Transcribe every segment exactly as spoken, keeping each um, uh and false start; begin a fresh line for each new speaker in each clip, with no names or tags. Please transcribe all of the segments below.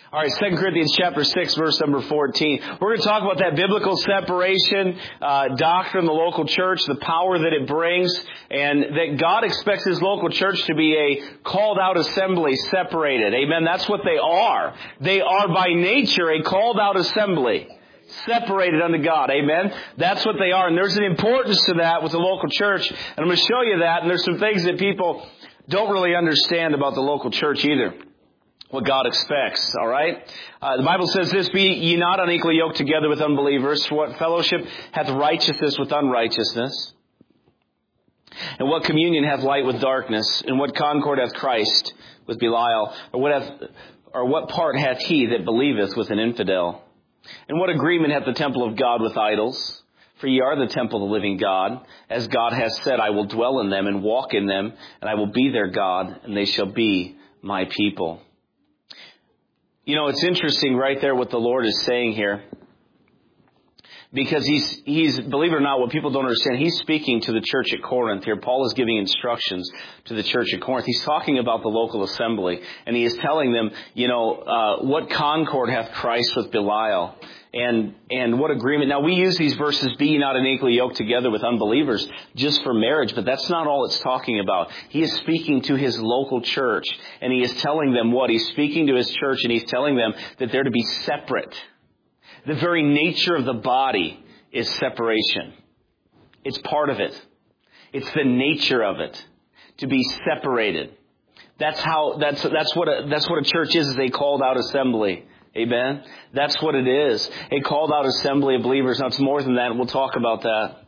All right, Second Corinthians chapter six, verse number fourteen. We're going to talk about that biblical separation, uh, doctrine, the local church, the power that it brings, and that God expects His local church to be a called out assembly, separated. Amen. That's what they are. They are by nature a called out assembly, separated unto God. Amen. That's what they are. And there's an importance to that with the local church. And I'm going to show you that. And there's some things that people don't really understand about the local church either. What God expects, all right? Uh, the Bible says this, be ye not unequally yoked together with unbelievers, for what fellowship hath righteousness with unrighteousness? And what communion hath light with darkness? And what concord hath Christ with Belial? Or what hath, or what part hath he that believeth with an infidel? And what agreement hath the temple of God with idols? For ye are the temple of the living God. As God has said, I will dwell in them and walk in them, and I will be their God, and they shall be my people. You know, it's interesting right there what the Lord is saying here. Because he's, he's, believe it or not, what people don't understand, he's speaking to the church at Corinth here. Paul is giving instructions to the church at Corinth. He's talking about the local assembly. And he is telling them, you know, uh, what concord hath Christ with Belial? And, and what agreement? Now we use these verses, be ye not unequally yoked together with unbelievers, just for marriage, but that's not all it's talking about. He is speaking to his local church, and he is telling them what? He's speaking to his church, and he's telling them that they're to be separate. The very nature of the body is separation. It's part of it. It's the nature of it. To be separated. That's how, that's, that's what a, that's what a church is, is a called out assembly. Amen? That's what it is. A called out assembly of believers. Now it's more than that, and we'll talk about that.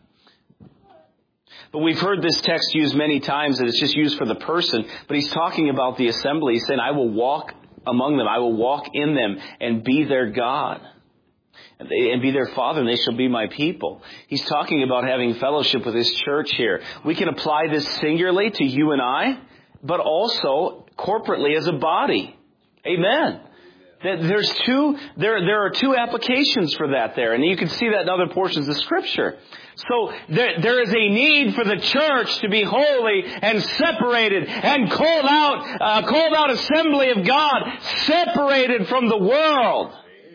But we've heard this text used many times that it's just used for the person. But he's talking about the assembly. He's saying, I will walk among them. I will walk in them and be their God. And be their father, and they shall be my people. He's talking about having fellowship with his church here. We can apply this singularly to you and I, but also corporately as a body. Amen. There's two, there, there are two applications for that there, and you can see that in other portions of Scripture. So there, there is a need for the church to be holy and separated and called out, uh, called out assembly of God, separated from the world.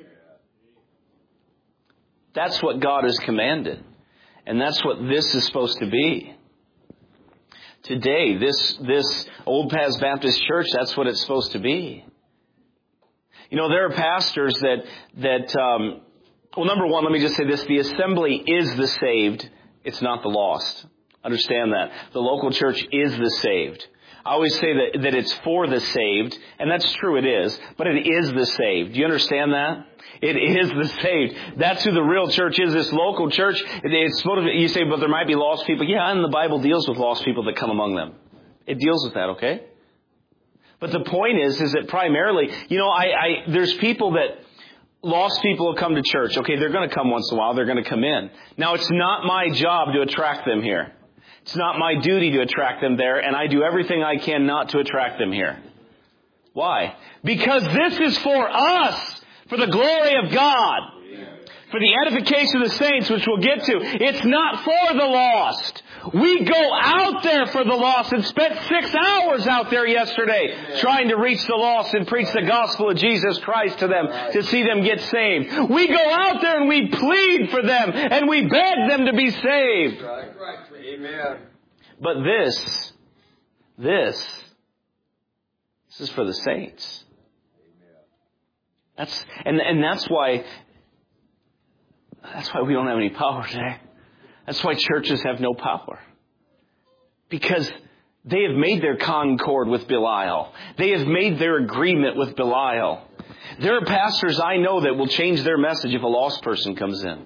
That's what God has commanded. And that's what this is supposed to be. Today, this, this Old Paths Baptist Church, that's what it's supposed to be. You know, there are pastors that, that, um, well, number one, let me just say this. The assembly is the saved. It's not the lost. Understand that. The local church is the saved. I always say that, that it's for the saved, and that's true, it is, but it is the saved. Do you understand that? It is the saved. That's who the real church is, this local church. It's supposed to be, you say, but there might be lost people. Yeah, and the Bible deals with lost people that come among them. It deals with that, okay? But the point is, is that primarily, you know, I, I there's people that, lost people will come to church. Okay, they're going to come once in a while. They're going to come in. Now, it's not my job to attract them here. It's not my duty to attract them there, and I do everything I can not to attract them here. Why? Because this is for us, for the glory of God, for the edification of the saints, which we'll get to. It's not for the lost. We go out there for the lost and spent six hours out there yesterday Amen. Trying to reach the lost and preach the gospel of Jesus Christ to them, right. To see them get saved. We go out there and we plead for them and we beg them to be saved. Right. Right. Amen. But this, this, this is for the saints. That's and and that's why that's why we don't have any power today. That's why churches have no power. Because they have made their concord with Belial. They have made their agreement with Belial. There are pastors I know that will change their message if a lost person comes in.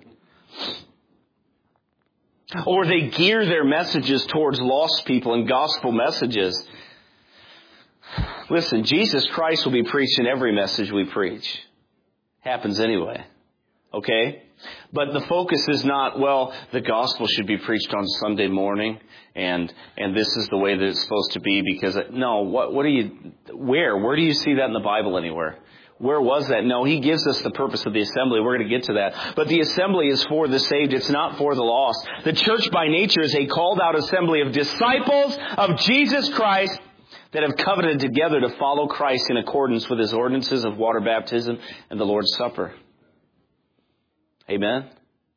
Or they gear their messages towards lost people and gospel messages. Listen, Jesus Christ will be preached in every message we preach. Happens anyway. Okay? But the focus is not, well, the gospel should be preached on Sunday morning, and and this is the way that it's supposed to be, because, no, what what do you, where? Where do you see that in the Bible anywhere? Where was that? No, he gives us the purpose of the assembly. We're going to get to that. But the assembly is for the saved. It's not for the lost. The church by nature is a called out assembly of disciples of Jesus Christ, that have covenanted together to follow Christ in accordance with His ordinances of water baptism and the Lord's Supper. Amen?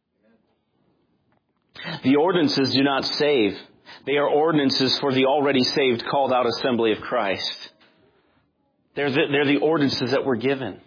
The ordinances do not save. They are ordinances for the already saved, called out assembly of Christ. They're the, they're the ordinances that we're given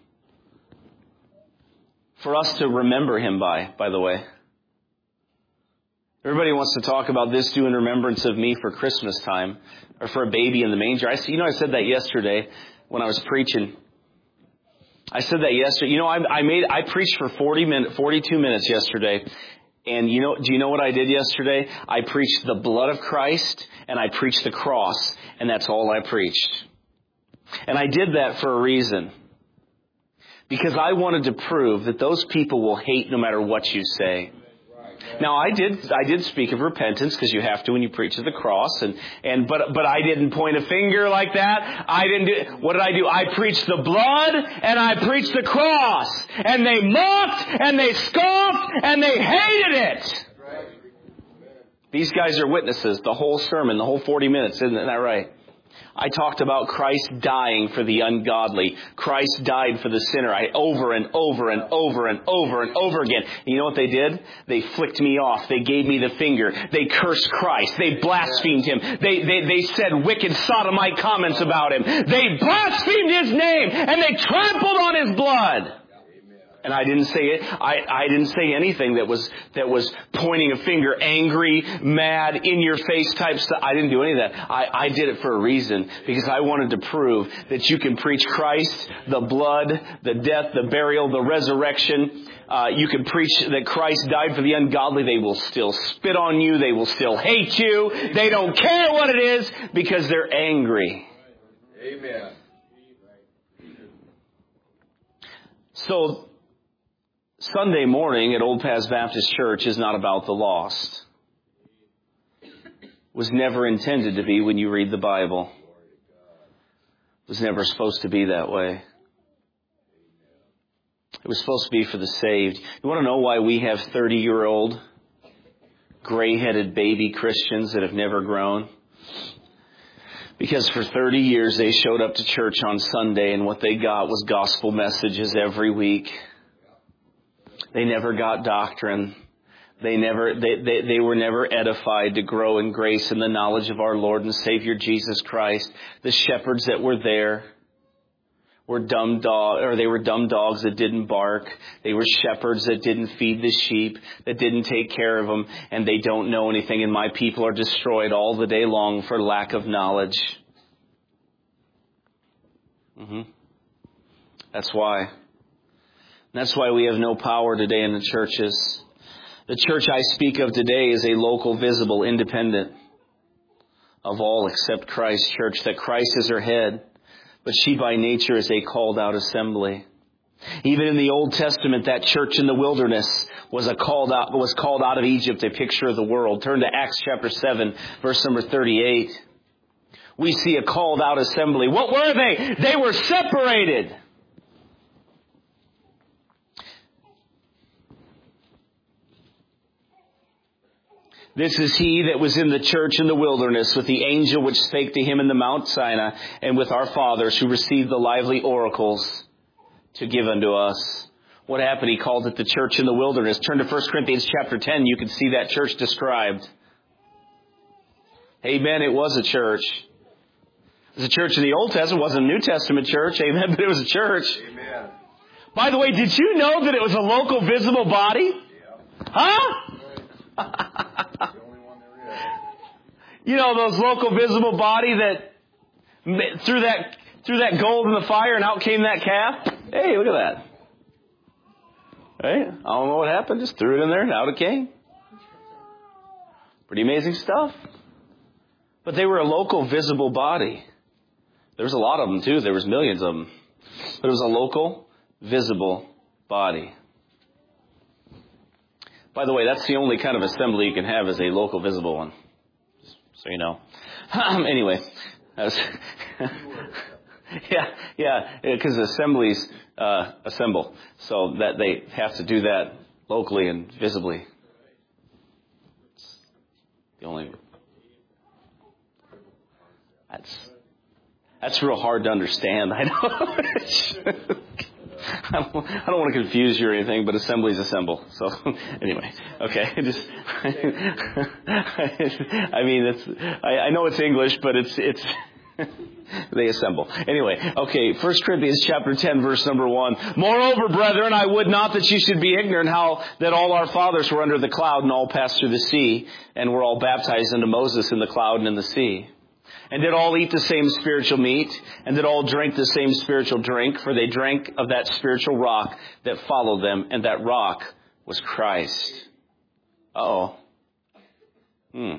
for us to remember Him by, by the way. Everybody wants to talk about this, do in remembrance of me for Christmas time, or for a baby in the manger. I, you know, I said that yesterday when I was preaching. I said that yesterday. You know, I, I made, I preached for forty minutes, forty-two minutes yesterday. And you know, do you know what I did yesterday? I preached the blood of Christ and I preached the cross, and that's all I preached. And I did that for a reason. Because I wanted to prove that those people will hate no matter what you say. Now, I did I did speak of repentance, because you have to when you preach of the cross, and, and but but I didn't point a finger like that. I didn't do, what did I do? I preached the blood and I preached the cross, and they mocked and they scoffed and they hated it. These guys are witnesses, the whole sermon, the whole forty minutes, isn't that right? I talked about Christ dying for the ungodly. Christ died for the sinner. I over and over and over and over and over again. And you know what they did? They flicked me off. They gave me the finger. They cursed Christ. They blasphemed Him. They, they, they said wicked sodomite comments about Him. They blasphemed His name, and they trampled on His blood. And I didn't say it. I, I didn't say anything that was that was pointing a finger, angry, mad, in your face type stuff. I didn't do any of that. I, I did it for a reason, because I wanted to prove that you can preach Christ, the blood, the death, the burial, the resurrection. Uh, you can preach that Christ died for the ungodly. They will still spit on you. They will still hate you. They don't care what it is, because they're angry.
Amen.
So Sunday morning at Old Paths Baptist Church is not about the lost. It was never intended to be when you read the Bible. It was never supposed to be that way. It was supposed to be for the saved. You want to know why we have thirty-year-old, gray-headed baby Christians that have never grown? Because for thirty years they showed up to church on Sunday, and what they got was gospel messages every week. They never got doctrine. They never, they, they, they were never edified to grow in grace and the knowledge of our Lord and Savior Jesus Christ. The shepherds that were there were dumb dog, or they were dumb dogs that didn't bark. They were shepherds that didn't feed the sheep, that didn't take care of them, and they don't know anything. And my people are destroyed all the day long for lack of knowledge. Mm-hmm. That's why. That's why we have no power today in the churches. The church I speak of today is a local, visible, independent of all except Christ's church, that Christ is her head, but she by nature is a called out assembly. Even in the Old Testament, that church in the wilderness was a called out, was called out of Egypt, a picture of the world. Turn to Acts chapter seven, verse number thirty-eight. We see a called out assembly. What were they? They were separated. This is he that was in the church in the wilderness with the angel which spake to him in the Mount Sinai, and with our fathers who received the lively oracles to give unto us. What happened? He called it the church in the wilderness. Turn to First Corinthians chapter ten. You can see that church described. Amen. It was a church. It was a church in the Old Testament. It wasn't a New Testament church. Amen. But it was a church.
Amen.
By the way, did you know that it was a local visible body?
Yeah.
Huh? You know, those local visible body that threw that threw that gold in the fire and out came that calf? Hey, look at that. Hey, I don't know what happened. Just threw it in there and out it came. Pretty amazing stuff. But they were a local visible body. There was a lot of them too. There was millions of them. But it was a local visible body. By the way, that's the only kind of assembly you can have, is a local visible one. Just so you know. Anyway. That was yeah, yeah, because assemblies uh, assemble. So that they have to do that locally and visibly. It's the only... That's That's real hard to understand. I know. I don't, I don't want to confuse you or anything, but assemblies assemble. So anyway, okay. Just, I mean, it's. I, I know it's English, but it's it's. They assemble. Anyway, okay. First Corinthians chapter ten, verse number one. Moreover, brethren, I would not that you should be ignorant how that all our fathers were under the cloud and all passed through the sea, and were all baptized unto Moses in the cloud and in the sea. And did all eat the same spiritual meat, and did all drink the same spiritual drink, for they drank of that spiritual rock that followed them, and that rock was Christ. Uh-oh. Hmm.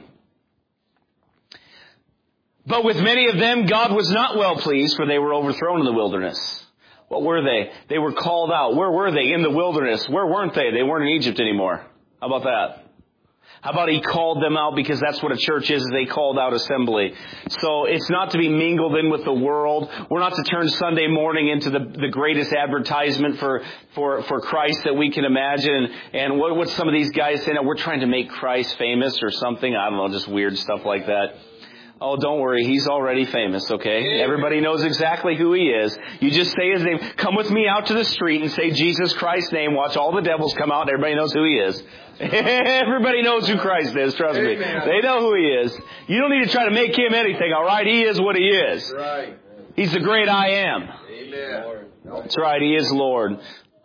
But with many of them God was not well pleased, for they were overthrown in the wilderness. What were they? They were called out. Where were they? In the wilderness. Where weren't they? They weren't in Egypt anymore. How about that? How about he called them out, because that's what a church is, is they called out assembly. So it's not to be mingled in with the world. We're not to turn Sunday morning into the, the greatest advertisement for, for, for Christ that we can imagine. And what, what some of these guys say, now we're trying to make Christ famous or something. I don't know, just weird stuff like that. Oh, don't worry. He's already famous, okay? Everybody knows exactly who he is. You just say his name. Come with me out to the street and say Jesus Christ's name. Watch all the devils come out and everybody knows who he is. Everybody knows who Christ is, trust me. They know who he is. You don't need to try to make him anything, all right? He is what he is.
Right.
He's the great I am.
Amen.
That's right. He is Lord.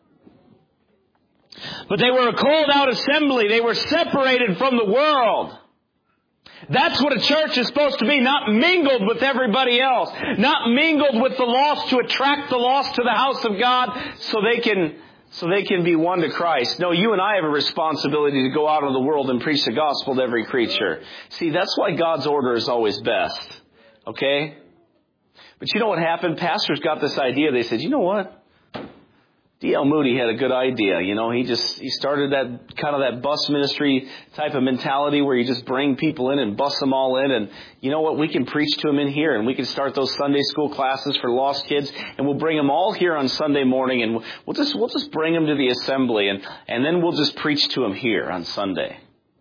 But they were a called out assembly. They were separated from the world. That's what a church is supposed to be, not mingled with everybody else, not mingled with the lost to attract the lost to the house of God so they can so they can be won to Christ. No, you and I have a responsibility to go out into the world and preach the gospel to every creature. See, that's why God's order is always best. Okay? But you know what happened? Pastors got this idea. They said, you know what? D L Moody had a good idea. You know, he just, he started that kind of that bus ministry type of mentality where you just bring people in and bus them all in. And you know what? We can preach to them in here, and we can start those Sunday school classes for lost kids, and we'll bring them all here on Sunday morning, and we'll just, we'll just bring them to the assembly, and, and then we'll just preach to them here on Sunday.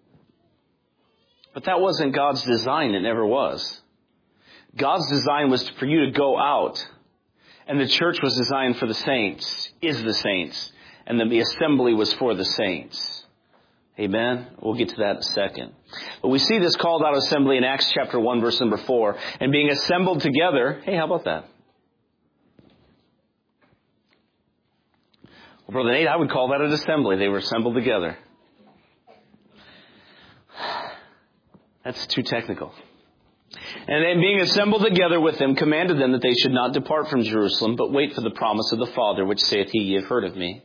But that wasn't God's design. It never was. God's design was for you to go out. And the church was designed for the saints, is the saints. And then the assembly was for the saints. Amen? We'll get to that in a second. But we see this called out assembly in Acts chapter one, verse number four. And being assembled together. Hey, how about that? Well, Brother Nate, I would call that an assembly. They were assembled together. That's too technical. And then being assembled together with them, commanded them that they should not depart from Jerusalem, but wait for the promise of the Father, which saith he, ye have heard of me.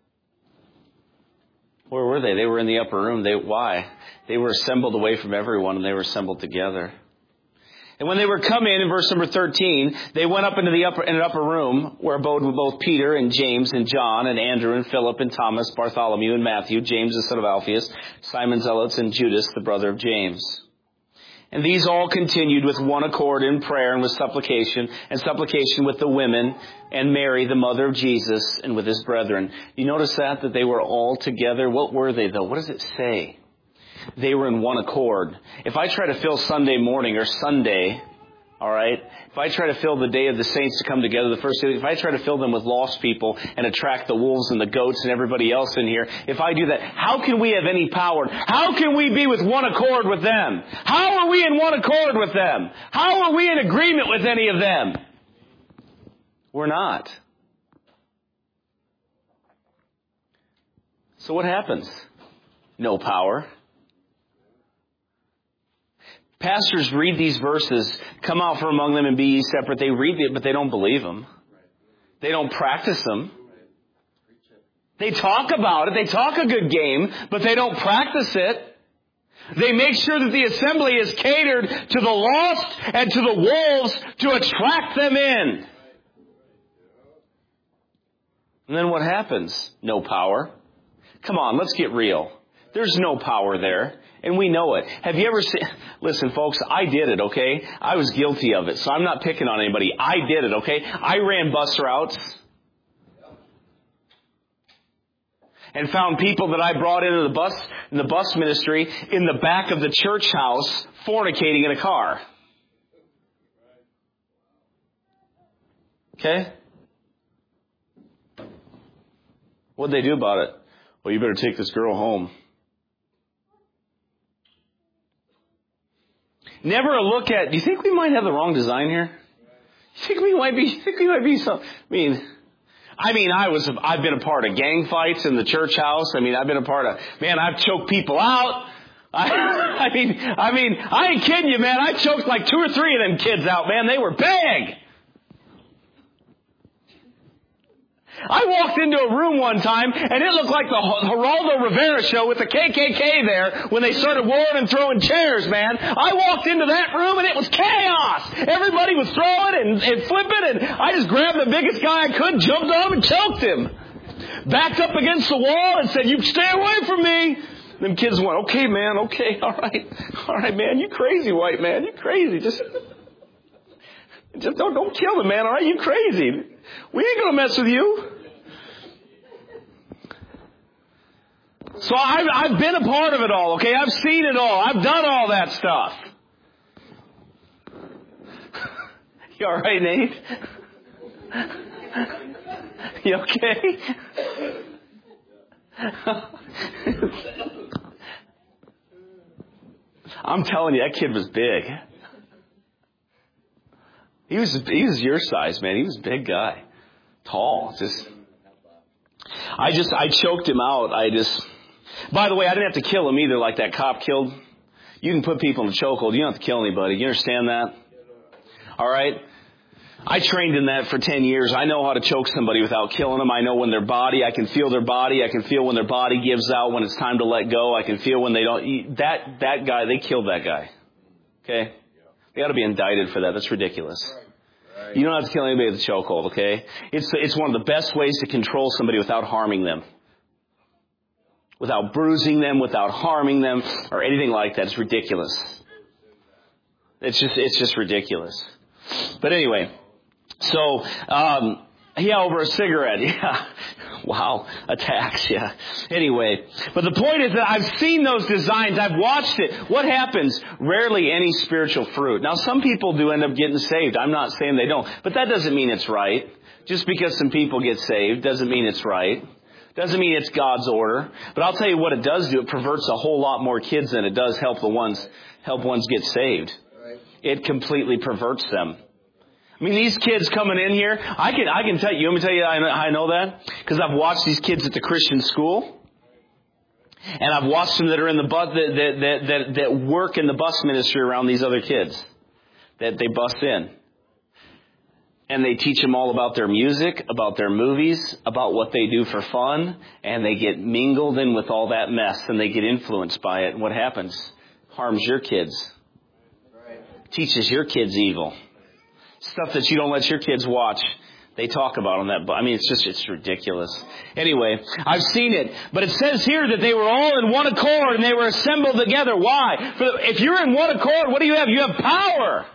Where were they? They were in the upper room. They, why? They were assembled away from everyone, and they were assembled together. And when they were come in, in verse number thirteen, they went up into the upper, in an upper room, where abode both Peter and James and John and Andrew and Philip and Thomas, Bartholomew and Matthew, James the son of Alphaeus, Simon Zealots and Judas, the brother of James. And these all continued with one accord in prayer and with supplication, and supplication with the women, and Mary, the mother of Jesus, and with his brethren. You notice that, that they were all together? What were they, though? What does it say? They were in one accord. If I try to fill Sunday morning or Sunday, all right, if I try to fill the day of the saints to come together, the first day, if I try to fill them with lost people and attract the wolves and the goats and everybody else in here, if I do that, how can we have any power? How can we be with one accord with them? How are we in one accord with them? How are we in agreement with any of them? We're not. So what happens? No power. Pastors read these verses, come out from among them and be ye separate. They read it, but they don't believe them. They don't practice them. They talk about it. They talk a good game, but they don't practice it. They make sure that the assembly is catered to the lost and to the wolves to attract them in. And then what happens? No power. Come on, let's get real. There's no power there. And we know it. Have you ever seen... Listen, folks, I did it, okay? I was guilty of it, so I'm not picking on anybody. I did it, okay? I ran bus routes and found people that I brought into the bus, in the bus ministry, in the back of the church house, fornicating in a car. Okay? What'd they do about it? Well, you better take this girl home. Never a look at, do you think we might have the wrong design here? You think we might be, you think we might be some, I mean, I mean, I was, I've been a part of gang fights in the church house. I mean, I've been a part of, man, I've choked people out. I, I mean, I mean, I ain't kidding you, man. I choked like two or three of them kids out, man. They were big. I walked into a room one time, and it looked like the Geraldo Rivera show with the K K K there when they started warring and throwing chairs, man. I walked into that room, and it was chaos. Everybody was throwing and, and flipping, and I just grabbed the biggest guy I could, jumped on him, and choked him. Backed up against the wall and said, you stay away from me. Them kids went, okay, man, okay, all right. All right, man, you crazy, white man. You crazy. Just, just don't, don't kill him, man, all right? You crazy. We ain't going to mess with you. So I've, I've been a part of it all, okay? I've seen it all. I've done all that stuff. You all right, Nate? You okay? I'm telling you, that kid was big. He was, he was your size, man. He was a big guy. Tall. Just, I just, I choked him out. I just, by the way, I didn't have to kill him either like that cop killed. You can put people in a chokehold. You don't have to kill anybody. You understand that? All right? I trained in that for ten years. I know how to choke somebody without killing them. I know when their body, I can feel their body. I can feel when their body gives out, when it's time to let go. I can feel when they don't eat. That, that guy, they killed that guy. Okay? They ought to be indicted for that. That's ridiculous. You don't have to kill anybody with a chokehold, okay? It's, it's one of the best ways to control somebody without harming them. Without bruising them, without harming them, or anything like that. It's ridiculous. It's just, it's just ridiculous. But anyway, so, um, yeah, over a cigarette. Yeah. Wow. Attacks. Yeah. Anyway, but the point is that I've seen those designs. I've watched it. What happens? Rarely any spiritual fruit. Now, some people do end up getting saved. I'm not saying they don't, but that doesn't mean it's right. Just because some people get saved doesn't mean it's right. Doesn't mean it's God's order. But I'll tell you what it does do. It perverts a whole lot more kids than it does help the ones, help ones get saved. It completely perverts them. I mean, these kids coming in here, I can, I can tell you, you want me to tell you how I know that? Because I've watched these kids at the Christian school. And I've watched them that are in the bus, that, that, that, that work in the bus ministry around these other kids. That they bus in. And they teach them all about their music, about their movies, about what they do for fun. And they get mingled in with all that mess. And they get influenced by it. And what happens? Harms your kids. Teaches your kids evil. Stuff that you don't let your kids watch. They talk about on that. I mean, it's just, it's ridiculous. Anyway, I've seen it. But it says here that they were all in one accord and they were assembled together. Why? For the, if you're in one accord, what do you have? You have power.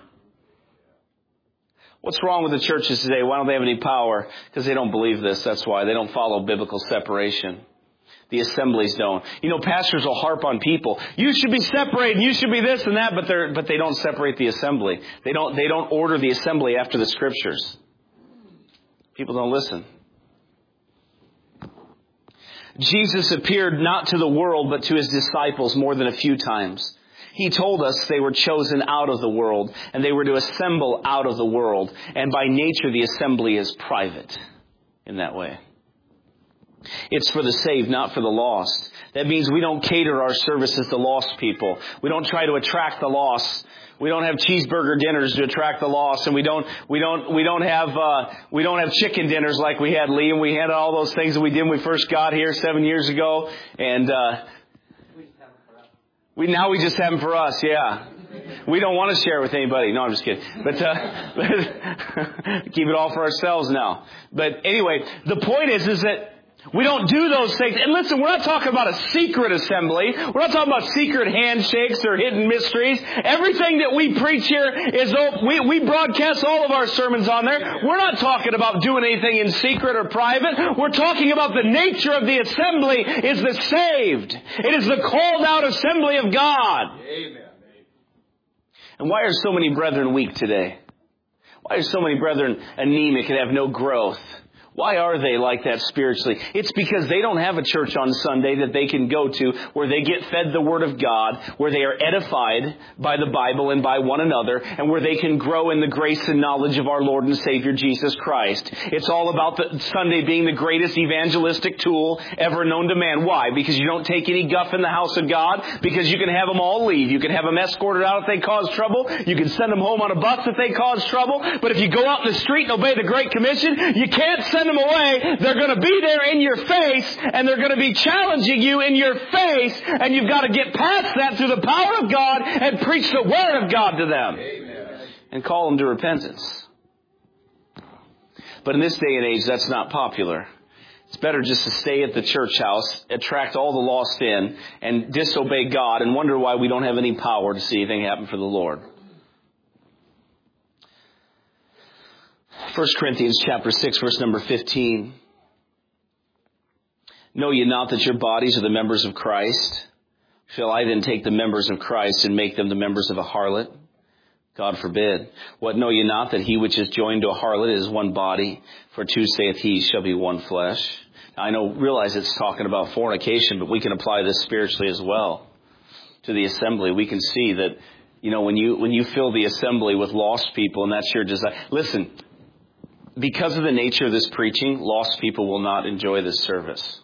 What's wrong with the churches today? Why don't they have any power? Because they don't believe this. That's why. They don't follow biblical separation. The assemblies don't. You know, pastors will harp on people. You should be separated. You should be this and that, but they're, but they don't separate the assembly. They don't, they don't order the assembly after the scriptures. People don't listen. Jesus appeared not to the world, but to his disciples more than a few times. He told us they were chosen out of the world and they were to assemble out of the world. And by nature, the assembly is private in that way. It's for the saved, not for the lost. That means we don't cater our services to lost people. We don't try to attract the lost. We don't have cheeseburger dinners to attract the lost, and we don't we don't we don't have uh, we don't have chicken dinners like we had, Lee, and we had all those things that we did when we first got here seven years ago, and uh, we now we just have them for us. Yeah. We don't want to share with anybody. No, I'm just kidding. But, uh, keep it all for ourselves now. But anyway, the point is, is that we don't do those things. And listen, we're not talking about a secret assembly. We're not talking about secret handshakes or hidden mysteries. Everything that we preach here is, we, we broadcast all of our sermons on there. We're not talking about doing anything in secret or private. We're talking about the nature of the assembly is the saved. It is the called out assembly of God. Amen. And why are so many brethren weak today? Why are so many brethren anemic and have no growth? Why are they like that spiritually? It's because they don't have a church on Sunday that they can go to where they get fed the Word of God, where they are edified by the Bible and by one another, and where they can grow in the grace and knowledge of our Lord and Savior Jesus Christ. It's all about the Sunday being the greatest evangelistic tool ever known to man. Why? Because you don't take any guff in the house of God, because you can have them all leave. You can have them escorted out if they cause trouble. You can send them home on a bus if they cause trouble. But if you go out in the street and obey the Great Commission, you can't send them away. They're going to be there in your face, and they're going to be challenging you in your face, and you've got to get past that through the power of God and preach the Word of God to them. Amen. And call them to repentance. But in this day and age, that's not popular. It's better just to stay at the church house, attract all the lost in, and disobey God, and wonder why we don't have any power to see anything happen for the Lord. First Corinthians chapter six, verse number fifteen. Know ye not that your bodies are the members of Christ? Shall I then take the members of Christ and make them the members of a harlot? God forbid. What, know ye not that he which is joined to a harlot is one body? For two saith he, shall be one flesh. Now, I know, realize it's talking about fornication, but we can apply this spiritually as well to the assembly. We can see that, you know, when you when you fill the assembly with lost people, and that's your desire. Listen, because of the nature of this preaching, lost people will not enjoy this service.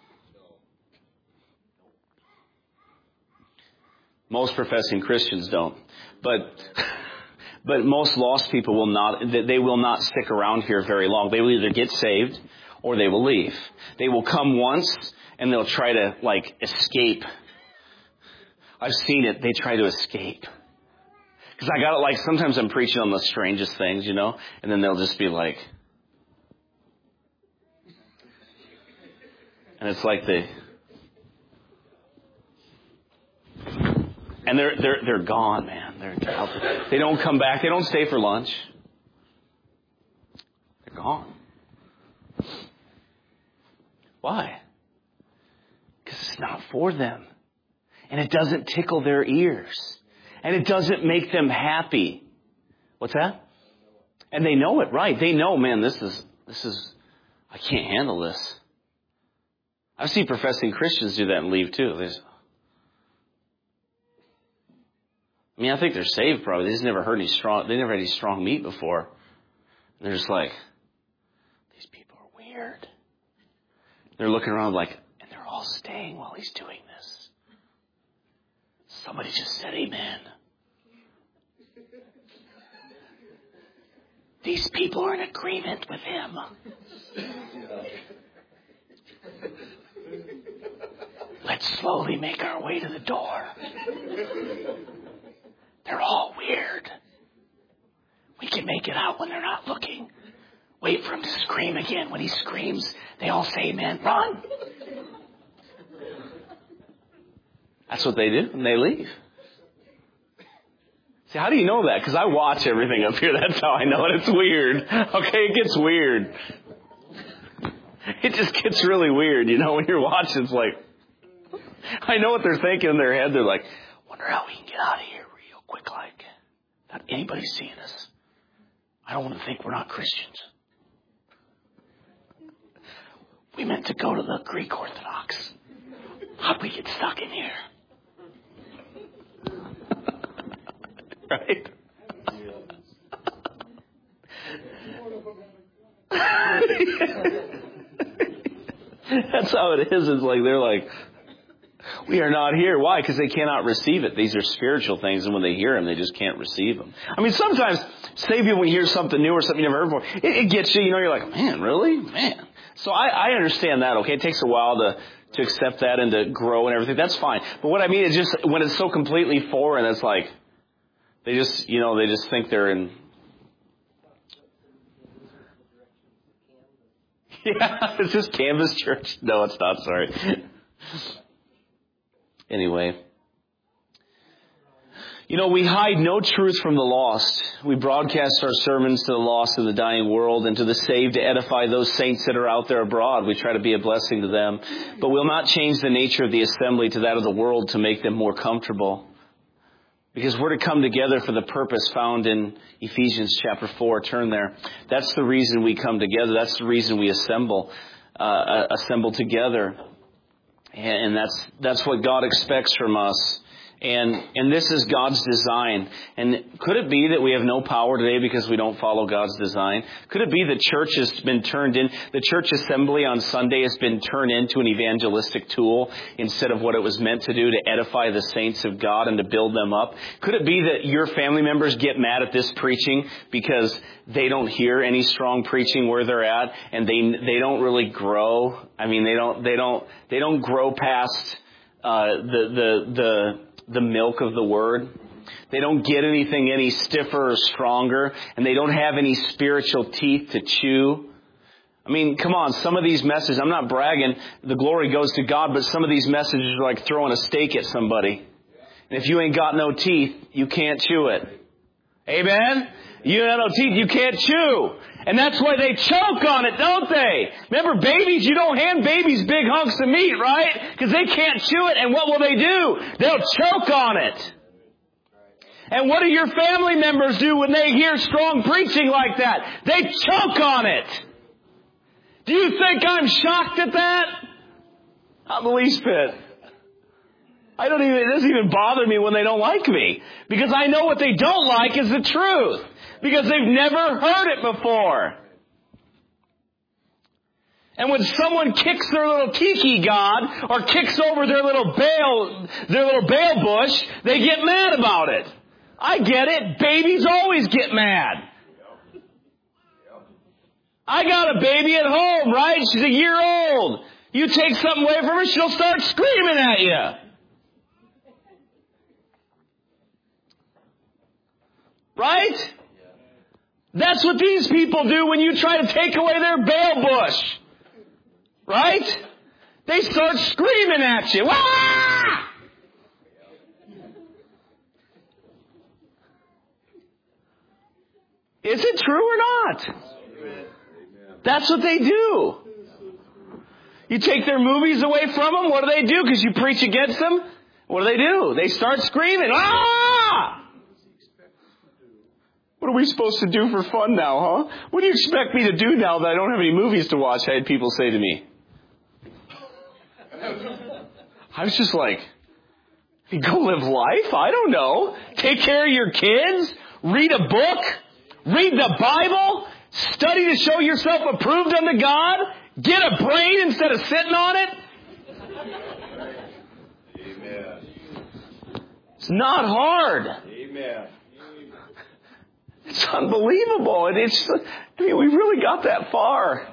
Most professing Christians don't. But but most lost people will not, they will not stick around here very long. They will either get saved or they will leave. They will come once and they'll try to, like, escape. I've seen it. They try to escape. Because I got it, like, sometimes I'm preaching on the strangest things, you know, and then they'll just be like, and it's like they, and they're they're they're gone, man. They're, they're out there. They don't come back. They don't stay for lunch. They're gone. Why? Because it's not for them, and it doesn't tickle their ears. And it doesn't make them happy. What's that? And they know it, right? They know, man, this is, this is, I can't handle this. I've seen professing Christians do that and leave too. They just, I mean, I think they're saved probably. They just never heard any strong, they never had any strong meat before. And they're just like, these people are weird. They're looking around like, and they're all staying while he's doing this. Somebody just said amen. These people are in agreement with him. Let's slowly make our way to the door. They're all weird. We can make it out when they're not looking. Wait for him to scream again. When he screams, they all say amen. Run! That's what they do, and they leave. See, how do you know that? Because I watch everything up here. That's how I know it. It's weird. Okay, it gets weird. It just gets really weird, you know, when you're watching. It's like, I know what they're thinking in their head. They're like, wonder how we can get out of here real quick, like, without anybody seeing us. I don't want to think we're not Christians. We meant to go to the Greek Orthodox. How'd we get stuck in here? Right? That's how it is. It's like they're like, we are not here. Why? Because they cannot receive it. These are spiritual things, and when they hear them, they just can't receive them. I mean, sometimes, say when you hear something new or something you never heard before, it, it gets you, you know, you're like, man, really? Man. So I, I understand that, okay? It takes a while to, to accept that and to grow and everything. That's fine. But what I mean is just when it's so completely foreign, it's like, they just, you know, they just think they're in. Yeah, is this Canvas Church? No, it's not, sorry. Anyway. You know, we hide no truth from the lost. We broadcast our sermons to the lost in the dying world and to the saved to edify those saints that are out there abroad. We try to be a blessing to them. But we'll not change the nature of the assembly to that of the world to make them more comfortable. Because we're to come together for the purpose found in Ephesians chapter four. Turn there. That's the reason we come together. That's the reason we assemble, uh, assemble together. And that's, that's what God expects from us. And, and this is God's design. And could it be that we have no power today because we don't follow God's design? Could it be the church has been turned in, the church assembly on Sunday has been turned into an evangelistic tool instead of what it was meant to do, to edify the saints of God and to build them up? Could it be that your family members get mad at this preaching because they don't hear any strong preaching where they're at, and they, they don't really grow? I mean, they don't, they don't, they don't grow past, uh, the, the, the, the milk of the Word. They don't get anything any stiffer or stronger, and they don't have any spiritual teeth to chew. I mean, come on, some of these messages, I'm not bragging, the glory goes to God, but some of these messages are like throwing a steak at somebody. And if you ain't got no teeth, you can't chew it. Amen? You have no teeth, you can't chew. And that's why they choke on it, don't they? Remember, babies, you don't hand babies big hunks of meat, right? Because they can't chew it, and what will they do? They'll choke on it. And what do your family members do when they hear strong preaching like that? They choke on it. Do you think I'm shocked at that? Not the least bit. I don't even, it doesn't even bother me when they don't like me. Because I know what they don't like is the truth. Because they've never heard it before. And when someone kicks their little tiki god or kicks over their little Baal, their little Baal bush, they get mad about it. I get it. Babies always get mad. I got a baby at home, right? She's a year old. You take something away from her, she'll start screaming at you. Right? That's what these people do when you try to take away their Baal bush. Right? They start screaming at you. Wah! Is it true or not? That's what they do. You take their movies away from them, what do they do? Because you preach against them? What do they do? They start screaming. Ah! What are we supposed to do for fun now, huh? What do you expect me to do now that I don't have any movies to watch? I had people say to me. I was just like, go live life? I don't know. Take care of your kids? Read a book? Read the Bible? Study to show yourself approved unto God? Get a brain instead of sitting on it? Amen. It's not hard. Amen. It's unbelievable. And it's, I mean, we really got that far.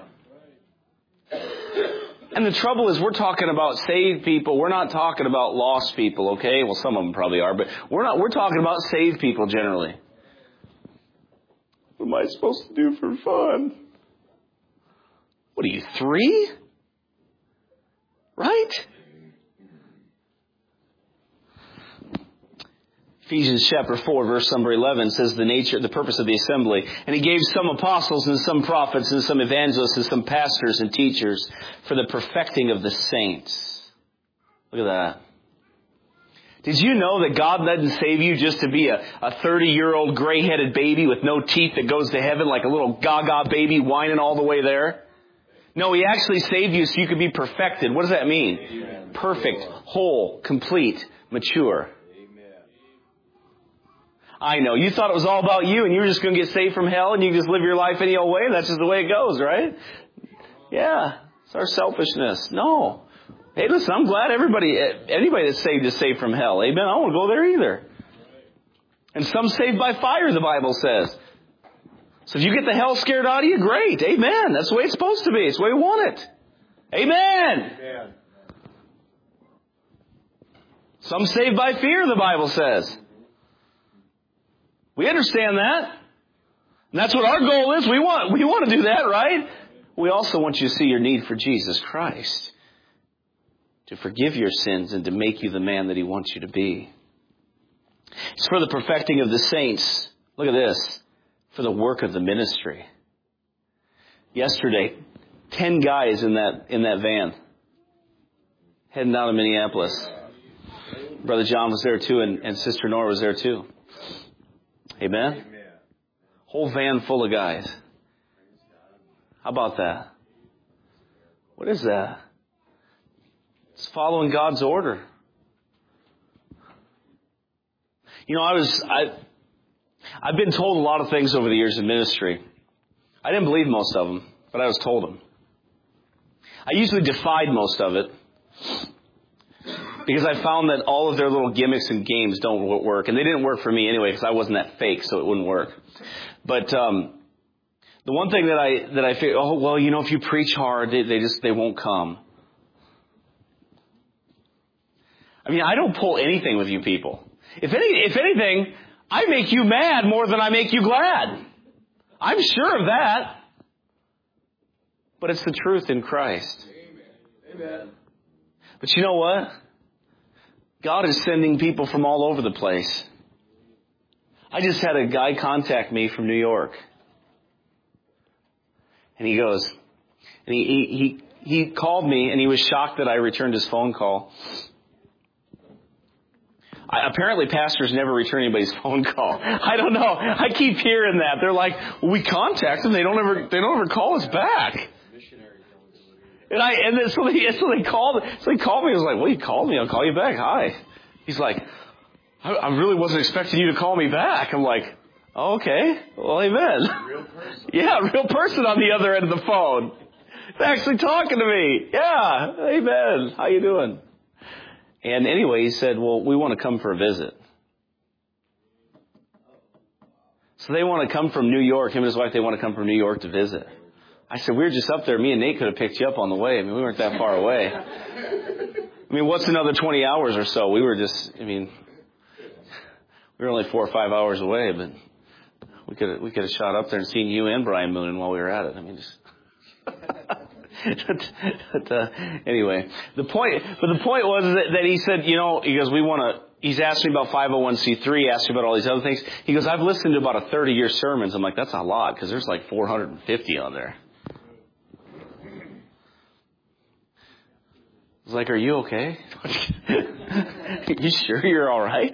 And the trouble is we're talking about saved people. We're not talking about lost people, okay? Well, some of them probably are, but we're not, we're talking about saved people generally. What am I supposed to do for fun? What are you, three? Right? Ephesians chapter four, verse number eleven says the nature, the purpose of the assembly. And he gave some apostles and some prophets and some evangelists and some pastors and teachers for the perfecting of the saints. Look at that. Did you know that God doesn't save you just to be a, a thirty-year-old gray-headed baby with no teeth that goes to heaven like a little gaga baby whining all the way there? No, He actually saved you so you could be perfected. What does that mean? Amen. Perfect, whole, complete, mature. I know. You thought it was all about you and you were just going to get saved from hell and you can just live your life any old way. That's just the way it goes, right? Yeah. It's our selfishness. No. Hey, listen, I'm glad everybody, anybody that's saved is saved from hell. Amen. I don't want to go there either. And some saved by fire, the Bible says. So if you get the hell scared out of you, great. Amen. That's the way it's supposed to be. It's the way we want it. Amen. Amen. Some saved by fear, the Bible says. We understand that. And that's what our goal is. We want, we want to do that, right? We also want you to see your need for Jesus Christ. To forgive your sins and to make you the man that He wants you to be. It's for the perfecting of the saints. Look at this. For the work of the ministry. Yesterday, ten guys in that, in that van. Heading down to Minneapolis. Brother John was there too, and, and Sister Nora was there too. Amen? Amen. Whole van full of guys. How about that? What is that? It's following God's order. You know, I was, I, I've been told a lot of things over the years in ministry. I didn't believe most of them, but I was told them. I usually defied most of it because I found that all of their little gimmicks and games don't work. And they didn't work for me anyway because I wasn't that fake, so it wouldn't work. But um, the one thing that I that I figured, oh, well, you know, if you preach hard, they, they just, they won't come. I mean, I don't pull anything with you people. If any, if anything, I make you mad more than I make you glad. I'm sure of that. But it's the truth in Christ. Amen. But you know what? God is sending people from all over the place. I just had a guy contact me from New York. And he goes, and he, he, he, he called me and he was shocked that I returned his phone call. I, apparently pastors never return anybody's phone call. I don't know. I keep hearing that. They're like, well, we contact them. They don't ever, they don't ever call us back. And I, and then, so they, so they called, so they called me. I was like, well, you called me. I'll call you back. Hi. He's like, I, I really wasn't expecting you to call me back. I'm like, oh, okay. Well, amen. Real person. Yeah, real person on the other end of the phone. They're actually talking to me. Yeah. Amen. How you doing? And anyway, he said, well, we want to come for a visit. So they want to come from New York. Him and his wife, they want to come from New York to visit. I said, we were just up there. Me and Nate could have picked you up on the way. I mean, we weren't that far away. I mean, what's another twenty hours or so? We were just, I mean, we were only four or five hours away, but we could have, we could have shot up there and seen you and Brian Moonen while we were at it. I mean, just... but, but, uh, anyway, the point, but the point was that, that he said, you know, he goes, we want to, he's asked me about five oh one c three, asked me about all these other things. He goes, I've listened to about a thirty year sermons. I'm like, that's a lot because there's like four hundred fifty on there. I was like, are you okay? You sure you're all right?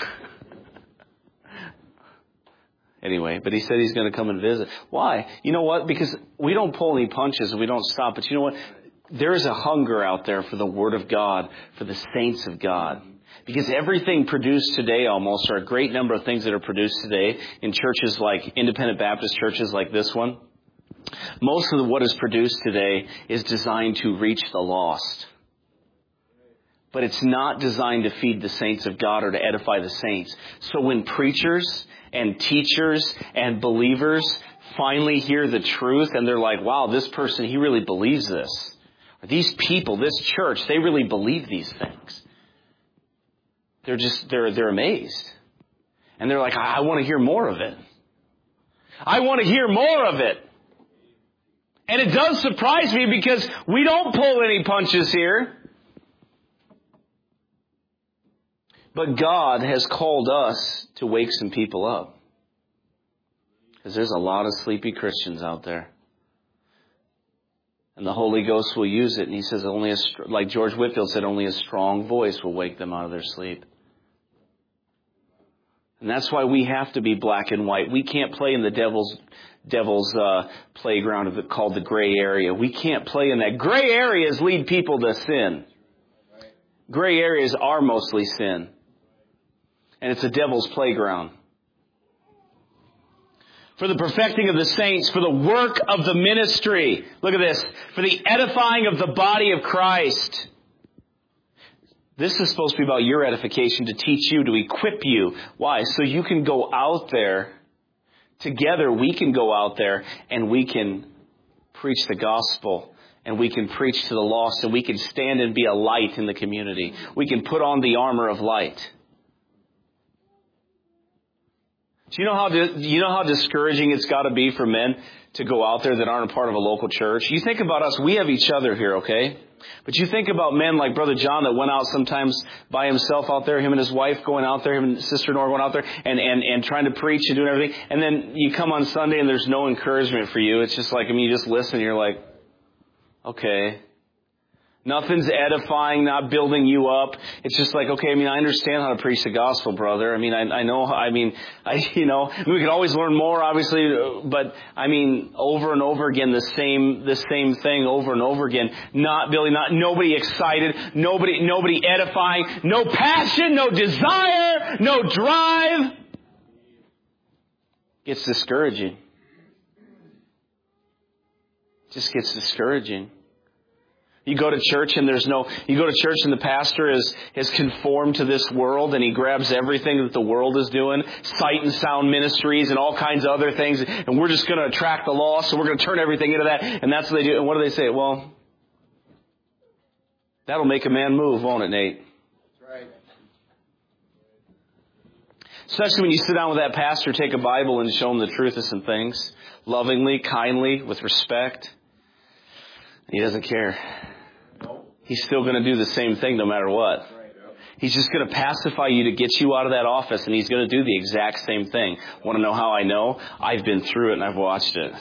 Anyway, but he said he's going to come and visit. Why? You know what? Because we don't pull any punches and we don't stop. But you know what? There is a hunger out there for the Word of God, for the saints of God. Because everything produced today almost, or a great number of things that are produced today in churches like independent Baptist churches like this one, most of what is produced today is designed to reach the lost. But it's not designed to feed the saints of God or to edify the saints. So when preachers and teachers and believers finally hear the truth and they're like, wow, this person, he really believes this. Or these people, this church, they really believe these things. They're just, they're, they're amazed. And they're like, I, I want to hear more of it. I want to hear more of it. And it does surprise me because we don't pull any punches here. But God has called us to wake some people up. Because there's a lot of sleepy Christians out there. And the Holy Ghost will use it. And he says, only a, like George Whitefield said, only a strong voice will wake them out of their sleep. And that's why we have to be black and white. We can't play in the devil's devil's uh, playground of it called the gray area. We can't play in that. Gray areas lead people to sin. Gray areas are mostly sin. And it's a devil's playground. For the perfecting of the saints, for the work of the ministry. Look at this. For the edifying of the body of Christ. This is supposed to be about your edification, to teach you, to equip you. Why? So you can go out there. Together we can go out there and we can preach the gospel. And we can preach to the lost. And we can stand and be a light in the community. We can put on the armor of light. Do you know how do you know how discouraging it's got to be for men to go out there that aren't a part of a local church? You think about us, we have each other here, okay? But you think about men like Brother John that went out sometimes by himself out there, him and his wife going out there, him and Sister Nora going out there and, and, and trying to preach and doing everything. And then you come on Sunday and there's no encouragement for you. It's just like, I mean, you just listen and you're like, okay. Nothing's edifying, not building you up. It's just like, okay, I mean, I understand how to preach the gospel, brother. I mean, I, I know, I mean, I, you know, we could always learn more, obviously, but I mean, over and over again, the same, the same thing over and over again. Not building, not, nobody excited, nobody, nobody edifying, no passion, no desire, no drive. It's discouraging. Just gets discouraging. You go to church and there's no, you go to church and the pastor is, is conformed to this world and he grabs everything that the world is doing, sight and sound ministries and all kinds of other things, and we're just going to attract the lost, so we're going to turn everything into that, and that's what they do. And what do they say? Well, that'll make a man move, won't it, Nate?
That's right.
Especially when you sit down with that pastor, take a Bible and show him the truth of some things, lovingly, kindly, with respect. He doesn't care. He's still going to do the same thing no matter what. He's just going to pacify you to get you out of that office, and he's going to do the exact same thing. Want to know how I know? I've been through it and I've watched it.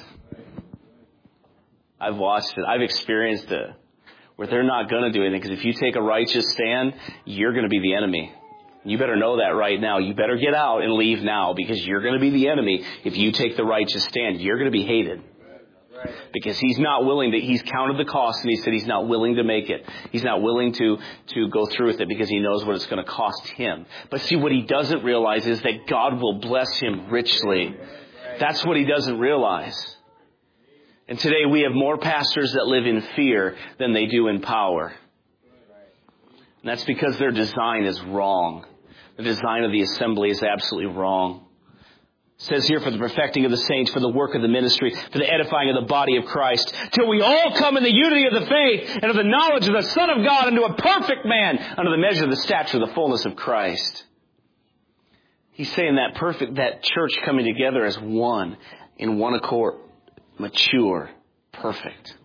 I've watched it. I've experienced it. Where they're not going to do anything, because if you take a righteous stand, you're going to be the enemy. You better know that right now. You better get out and leave now, because you're going to be the enemy. If you take the righteous stand, you're going to be hated. Because he's not willing to, he's counted the cost and he said he's not willing to make it. He's not willing to, to go through with it because he knows what it's going to cost him. But see, what he doesn't realize is that God will bless him richly. That's what he doesn't realize. And today we have more pastors that live in fear than they do in power. And that's because their design is wrong. The design of the assembly is absolutely wrong. It says here, for the perfecting of the saints, for the work of the ministry, for the edifying of the body of Christ, till we all come in the unity of the faith and of the knowledge of the Son of God, unto a perfect man, unto the measure of the stature of the fullness of Christ. He's saying that perfect, that church coming together as one, in one accord, mature, perfect.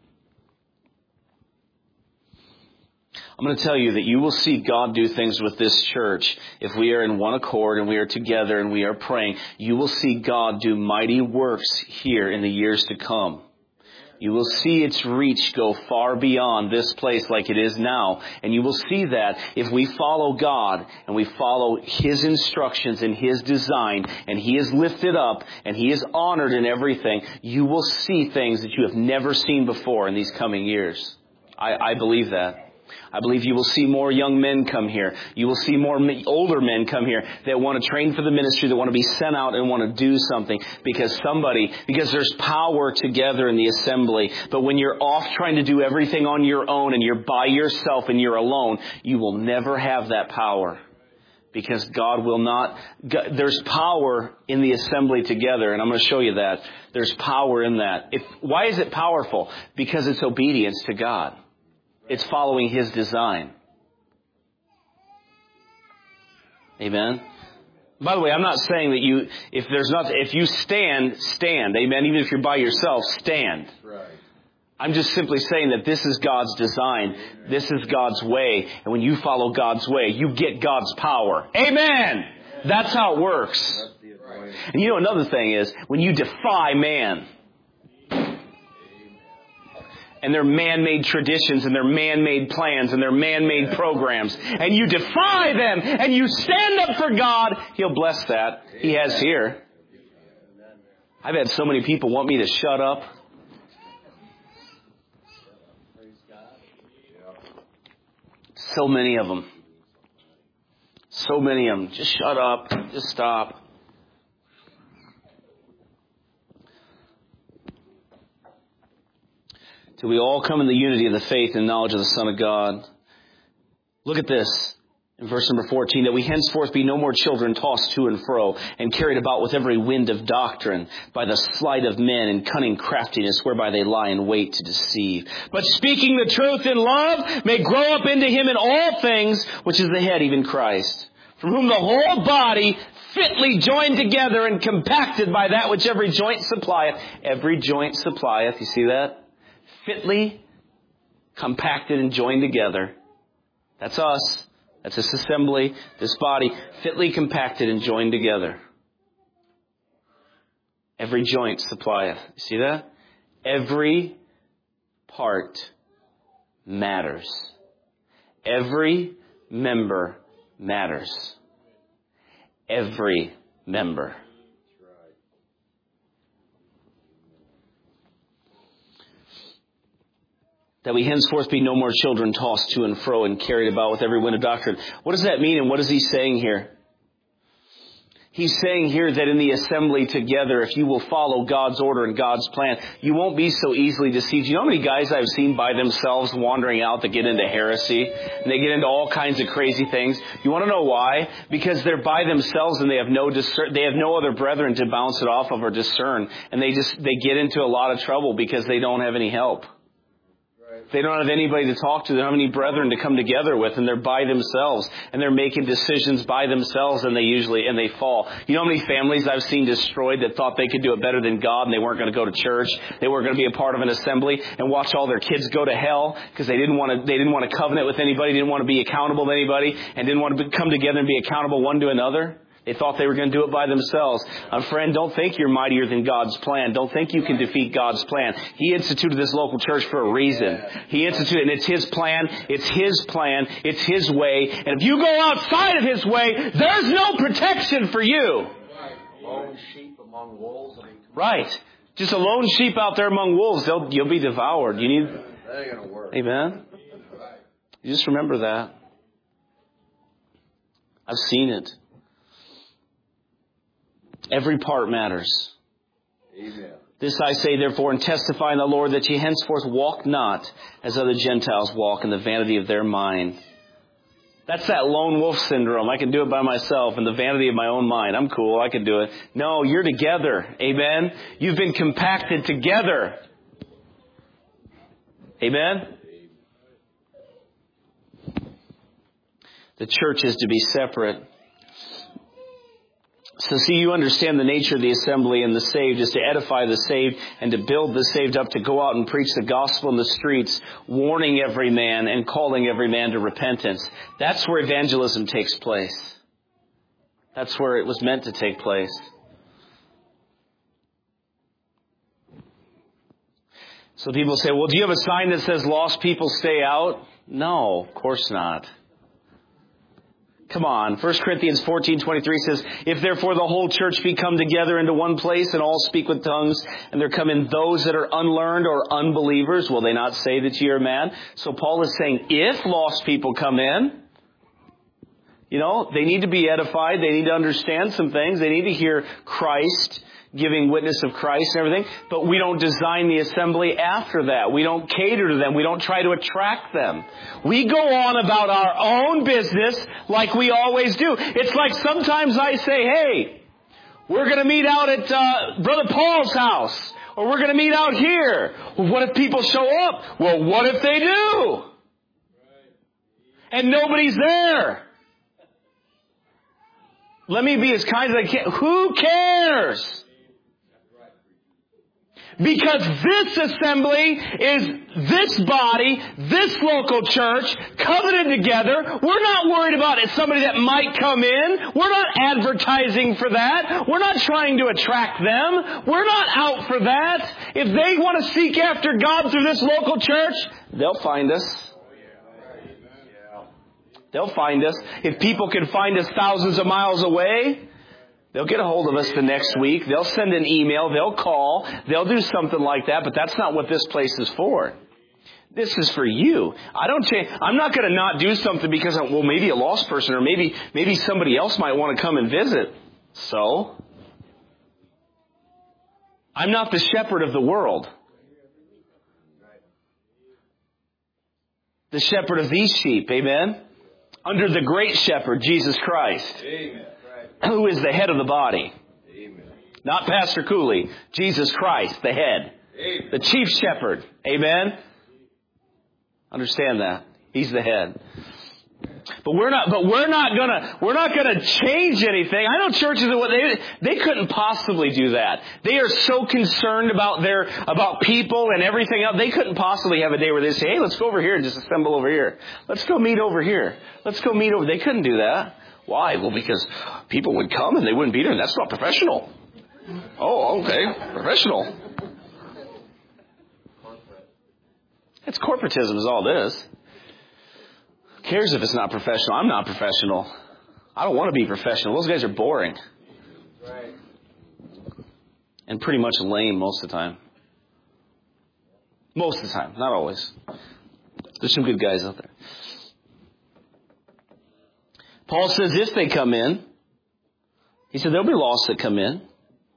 I'm going to tell you that you will see God do things with this church. If we are in one accord and we are together and we are praying, you will see God do mighty works here in the years to come. You will see its reach go far beyond this place like it is now. And you will see that if we follow God and we follow His instructions and His design, and He is lifted up and He is honored in everything, you will see things that you have never seen before in these coming years. I, I believe that. I believe you will see more young men come here. You will see more older men come here that want to train for the ministry, that want to be sent out and want to do something because somebody, because there's power together in the assembly. But when you're off trying to do everything on your own and you're by yourself and you're alone, you will never have that power. Because God will not, God, there's power in the assembly together, and I'm going to show you that. There's power in that. If, why is it powerful? Because it's obedience to God. It's following His design. Amen. By the way, I'm not saying that you, if there's not, if you stand, stand. Amen. Even if you're by yourself, stand.
Right.
I'm just simply saying that this is God's design. This is God's way. And when you follow God's way, you get God's power. Amen. That's how it works. And you know, another thing is, when you defy man, and their man-made traditions and their man-made plans and their man-made programs, and you defy them and you stand up for God, He'll bless that. He has here. I've had so many people want me to shut up. So many of them. So many of them. Just shut up. Just stop. Till we all come in the unity of the faith and knowledge of the Son of God. Look at this in verse number fourteen, that we henceforth be no more children tossed to and fro and carried about with every wind of doctrine by the sleight of men and cunning craftiness whereby they lie in wait to deceive. But speaking the truth in love may grow up into Him in all things, which is the head, even Christ, from whom the whole body fitly joined together and compacted by that which every joint supplieth. Every joint supplieth. You see that? Fitly compacted and joined together. That's us. That's this assembly, this body, fitly compacted and joined together. Every joint supplieth. You see that? Every part matters. Every member matters. Every member. That we henceforth be no more children tossed to and fro and carried about with every wind of doctrine. What does that mean, and what is he saying here? He's saying here that in the assembly together, if you will follow God's order and God's plan, you won't be so easily deceived. You know how many guys I've seen by themselves wandering out that get into heresy? And they get into all kinds of crazy things. You want to know why? Because they're by themselves and they have no discern, they have no other brethren to bounce it off of or discern. And they just, they get into a lot of trouble because they don't have any help. They don't have anybody to talk to. They don't have any brethren to come together with, and they're by themselves, and they're making decisions by themselves, and they usually, and they fall. You know how many families I've seen destroyed that thought they could do it better than God, and they weren't going to go to church, they weren't going to be a part of an assembly, and watch all their kids go to hell because they didn't want to, they didn't want to covenant with anybody, didn't want to be accountable to anybody, and didn't want to come together and be accountable one to another. They thought they were going to do it by themselves. Uh, friend, don't think you're mightier than God's plan. Don't think you can defeat God's plan. He instituted this local church for a reason. He instituted, and it's His plan. It's His plan. It's His way. And if you go outside of His way, there's no protection for you.
Lone sheep among wolves. I mean,
right. Just a lone sheep out there among wolves. They'll, you'll be devoured. You need.
That ain't gonna work.
Amen. You just remember that. I've seen it. Every part matters.
Amen.
This I say, therefore, and testify in the Lord, that ye henceforth walk not as other Gentiles walk in the vanity of their mind. That's that lone wolf syndrome. I can do it by myself in the vanity of my own mind. I'm cool. I can do it. No, you're together. Amen. You've been compacted together. Amen. The church is to be separate. So see, you understand the nature of the assembly, and the saved is to edify the saved and to build the saved up, to go out and preach the gospel in the streets, warning every man and calling every man to repentance. That's where evangelism takes place. That's where it was meant to take place. So people say, well, do you have a sign that says lost people stay out? No, of course not. Come on. First Corinthians fourteen twenty-three says, if therefore the whole church be come together into one place and all speak with tongues, and there come in those that are unlearned or unbelievers, will they not say that ye are mad? So Paul is saying, if lost people come in, you know, they need to be edified. They need to understand some things. They need to hear Christ giving witness of Christ and everything. But we don't design the assembly after that. We don't cater to them. We don't try to attract them. We go on about our own business like we always do. It's like sometimes I say, hey, we're going to meet out at uh, Brother Paul's house. Or we're going to meet out here. Well, what if people show up? Well, what if they do? And nobody's there. Let me be as kind as I can. Who cares? Because this assembly is this body, this local church, covenanted together. We're not worried about it, somebody that might come in. We're not advertising for that. We're not trying to attract them. We're not out for that. If they want to seek after God through this local church, they'll find us. They'll find us. If people can find us thousands of miles away, they'll get a hold of us the next week. They'll send an email. They'll call. They'll do something like that. But that's not what this place is for. This is for you. I don't change. I'm not going to not do something because, well, maybe a lost person or maybe maybe somebody else might want to come and visit. So, I'm not the shepherd of the world. The shepherd of these sheep. Amen. Under the great shepherd, Jesus Christ.
Amen.
Who is the head of the body.
Amen.
Not Pastor Cooley. Jesus Christ, the head.
Amen.
The chief shepherd. Amen? Understand that. He's the head. But we're not, but we're not gonna, we're not gonna change anything. I know churches, they, they couldn't possibly do that. They are so concerned about their, about people and everything else. They couldn't possibly have a day where they say, hey, let's go over here and just assemble over here. Let's go meet over here. Let's go meet over. They couldn't do that. Why? Well, because people would come and they wouldn't be there, and that's not professional. Oh, okay. Professional. It's corporatism is all it is. Who cares if it's not professional? I'm not professional. I don't want to be professional. Those guys are boring.
Right.
And pretty much lame most of the time. Most of the time. Not always. There's some good guys out there. Paul says if they come in, he said there'll be lost that come in.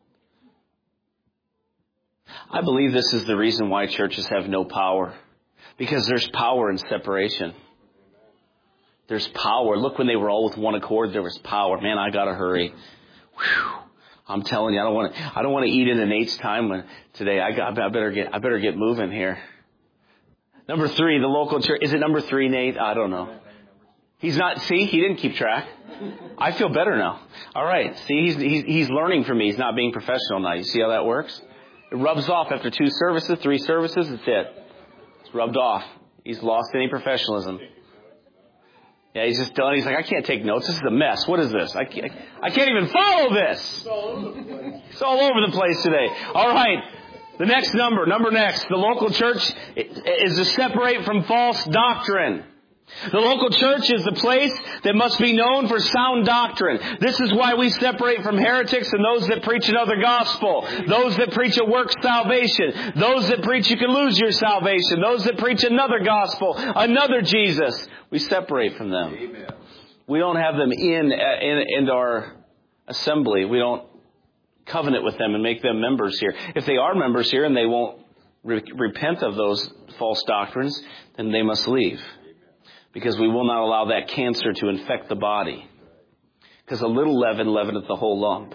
I believe this is the reason why churches have no power. Because there's power in separation. There's power. Look, when they were all with one accord, there was power. Man, I gotta hurry. Whew. I'm telling you, I don't want to. I don't want to eat in Nate's time when, today. I got. I better get. I better get moving here. Number three, the local church. Is it number three, Nate? I don't know. He's not. See, he didn't keep track. I feel better now. All right. See, he's he's he's learning from me. He's not being professional now. You see how that works? It rubs off after two services, three services. That's it. It's rubbed off. He's lost any professionalism. Yeah, he's just done. He's like, I can't take notes. This is a mess. What is this? I can't, I can't even follow this. It's all over the place today. All right. The next number, number next. The local church is to separate from false doctrine. The local church is the place that must be known for sound doctrine. This is why we separate from heretics and those that preach another gospel. Those that preach a works salvation. Those that preach you can lose your salvation. Those that preach another gospel, another Jesus. We separate from them.
Amen.
We don't have them in, in, in our assembly. We don't covenant with them and make them members here. If they are members here and they won't re- repent of those false doctrines, then they must leave. Because we will not allow that cancer to infect the body. Because a little leaven leaveneth the whole lump.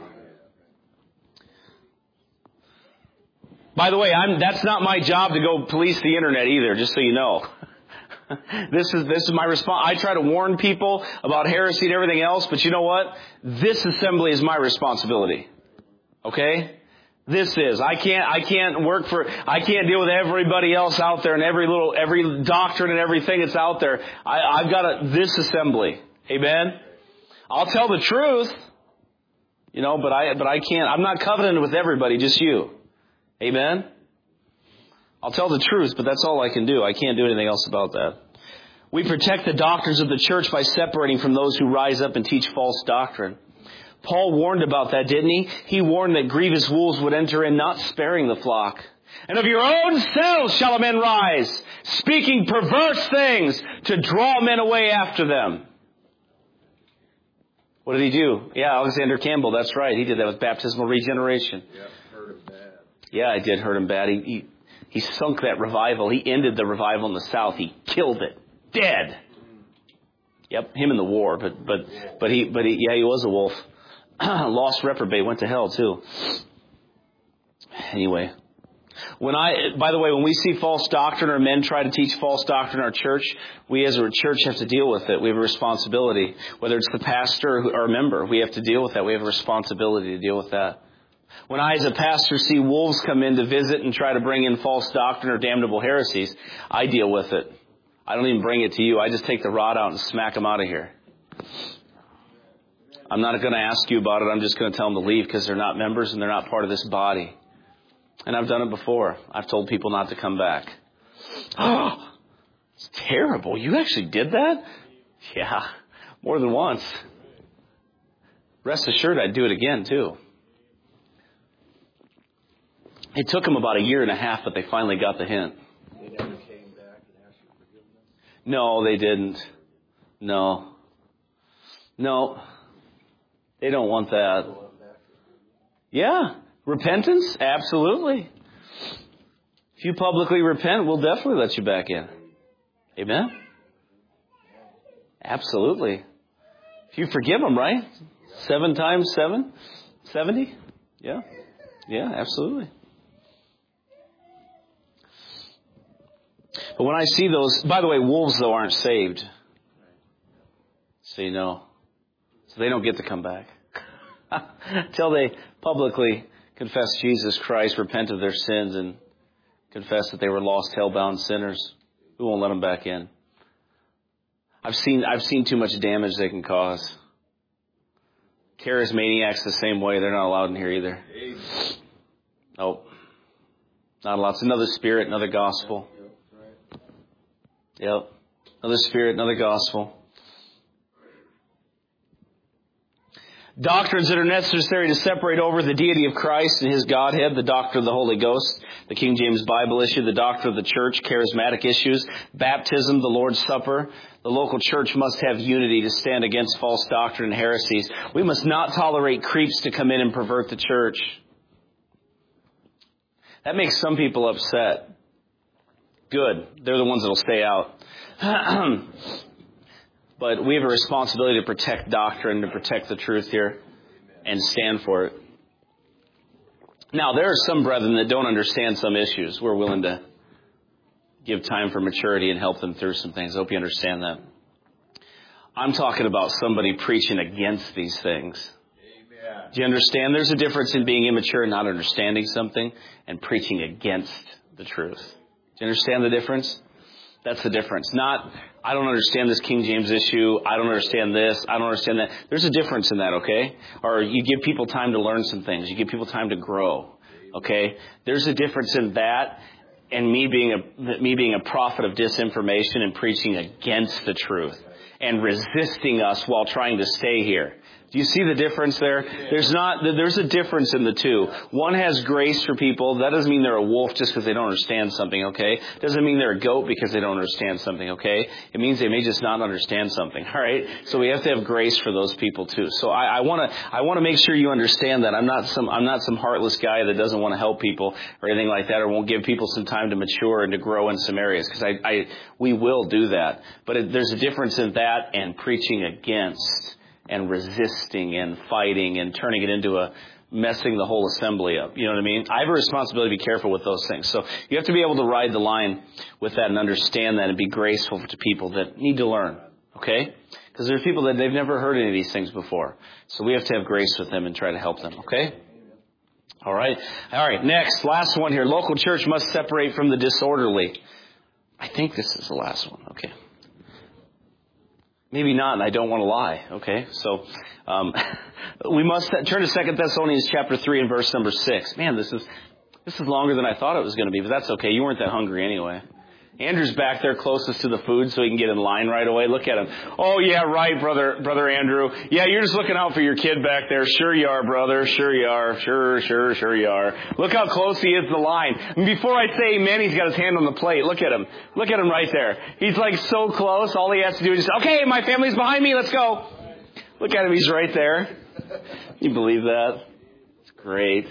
By the way, I'm, that's not my job to go police the internet either, just so you know. This is this is my response. I try to warn people about heresy and everything else, but you know what? This assembly is my responsibility. Okay? This is. I can't, I can't work for, I can't deal with everybody else out there and every little, every doctrine and everything that's out there. I, I've got a, this assembly. Amen? I'll tell the truth. You know, but I, but I can't, I'm not covenanted with everybody, just you. Amen? I'll tell the truth, but that's all I can do. I can't do anything else about that. We protect the doctrines of the church by separating from those who rise up and teach false doctrine. Paul warned about that, didn't he? He warned that grievous wolves would enter in, not sparing the flock. And of your own selves shall a man rise, speaking perverse things to draw men away after them. What did he do? Yeah, Alexander Campbell, that's right. He did that with baptismal regeneration.
Yeah, hurt him bad.
Yeah, I did hurt him bad. He, he, he sunk that revival. He ended the revival in the South. He killed it. Dead. Yep, him in the war, but but but he but he yeah, he was a wolf. Lost reprobate, went to hell too. Anyway, when I, by the way, when we see false doctrine or men try to teach false doctrine in our church, we as a church have to deal with it. We have a responsibility. Whether it's the pastor or a member, we have to deal with that. We have a responsibility to deal with that. When I as a pastor see wolves come in to visit and try to bring in false doctrine or damnable heresies, I deal with it. I don't even bring it to you. I just take the rod out and smack them out of here. I'm not going to ask you about it. I'm just going to tell them to leave because they're not members and they're not part of this body. And I've done it before. I've told people not to come back. Oh, it's terrible. You actually did that? Yeah, more than once. Rest assured I'd do it again too. It took them about a year and a half, but they finally got the hint.
They never came back and asked for forgiveness?
No, they didn't. No. No. They don't want that. Yeah. Repentance? Absolutely. If you publicly repent, we'll definitely let you back in. Amen? Absolutely. If you forgive them, right? Seven times seven? Seventy? Yeah. Yeah, absolutely. But when I see those, by the way, wolves though aren't saved. So you know. So they don't get to come back. Until they publicly confess Jesus Christ, repent of their sins, and confess that they were lost, hell-bound sinners. We won't let them back in. I've seen I've seen too much damage they can cause. Charismaniacs the same way. They're not allowed in here either. Nope. Not allowed. It's another spirit, another gospel. Yep. Another Spirit, another gospel. Doctrines that are necessary to separate over the deity of Christ and His Godhead, the doctrine of the Holy Ghost, the King James Bible issue, the doctrine of the church, charismatic issues, baptism, the Lord's Supper. The local church must have unity to stand against false doctrine and heresies. We must not tolerate creeps to come in and pervert the church. That makes some people upset. Good. They're the ones that will stay out. But we have a responsibility to protect doctrine, to protect the truth here, and stand for it. Now, there are some brethren that don't understand some issues. We're willing to give time for maturity and help them through some things. I hope you understand that. I'm talking about somebody preaching against these things. Amen. Do you understand? There's a difference in being immature and not understanding something and preaching against the truth. Do you understand the difference? That's the difference. Not, I don't understand this King James issue. I don't understand this. I don't understand that. There's a difference in that, okay? Or you give people time to learn some things. You give people time to grow, okay? There's a difference in that and me being a, me being a prophet of disinformation and preaching against the truth and resisting us while trying to stay here. Do you see the difference there? There's not, there's a difference in the two. One has grace for people. That doesn't mean they're a wolf just because they don't understand something, okay? Doesn't mean they're a goat because they don't understand something, okay? It means they may just not understand something, all right? So we have to have grace for those people too. So I, I want to, I want to make sure you understand that. I'm not some, I'm not some heartless guy that doesn't want to help people or anything like that, or won't give people some time to mature and to grow in some areas, because I, I, we will do that. But it, there's a difference in that and preaching against and resisting and fighting and turning it into a messing the whole assembly up. You know what I mean? I have a responsibility to be careful with those things. So you have to be able to ride the line with that and understand that and be graceful to people that need to learn. Okay? Because there's people that they've never heard any of these things before. So we have to have grace with them and try to help them. Okay? All right. All right. Next, last one here. Local church must separate from the disorderly. I think this is the last one. Okay. Maybe not, and I don't want to lie. Okay, so um, we must turn to Second Thessalonians chapter three and verse number six. Man, this is this is longer than I thought it was going to be, but that's okay. You weren't that hungry anyway. Andrew's back there closest to the food so he can get in line right away. Look at him. Oh, yeah, right, brother, brother Andrew. Yeah, you're just looking out for your kid back there. Sure you are, brother. Sure you are. Sure, sure, sure you are. Look how close he is to the line. And before I say amen, he's got his hand on the plate. Look at him. Look at him right there. He's like so close. All he has to do is just, okay, my family's behind me. Let's go. Look at him. He's right there. Can you believe that? It's great.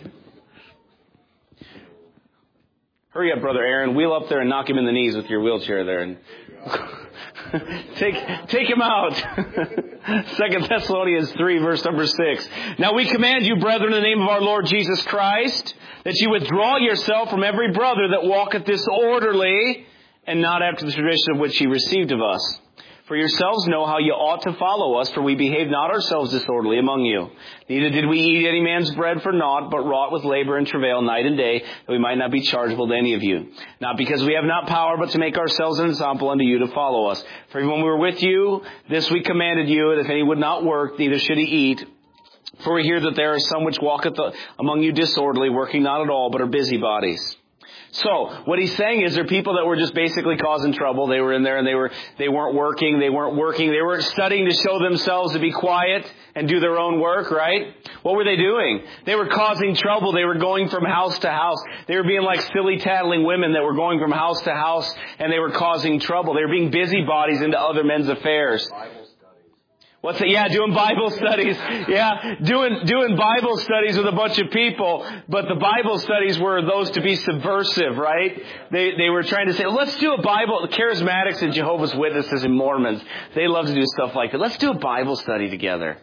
Hurry up, Brother Aaron. Wheel up there and knock him in the knees with your wheelchair there. And take take him out. Second Thessalonians three, verse number six. Now we command you, brethren, in the name of our Lord Jesus Christ, that you withdraw yourself from every brother that walketh disorderly, and not after the tradition of which ye received of us. For yourselves know how you ought to follow us, for we behaved not ourselves disorderly among you. Neither did we eat any man's bread for naught, but wrought with labor and travail night and day, that we might not be chargeable to any of you. Not because we have not power, but to make ourselves an example unto you to follow us. For when we were with you, this we commanded you, that if any would not work, neither should he eat. For we hear that there are some which walketh among you disorderly, working not at all, but are busybodies. So, what he's saying is there are people that were just basically causing trouble. They were in there and they were, they weren't working, they weren't working, they weren't studying to show themselves to be quiet and do their own work, right? What were they doing? They were causing trouble. They were going from house to house. They were being like silly tattling women that were going from house to house and they were causing trouble. They were being busybodies into other men's affairs. What's it? Yeah, doing Bible studies. Yeah, doing doing Bible studies with a bunch of people. But the Bible studies were those to be subversive, right? They they were trying to say, let's do a Bible. Charismatics and Jehovah's Witnesses and Mormons, they love to do stuff like that. Let's do a Bible study together.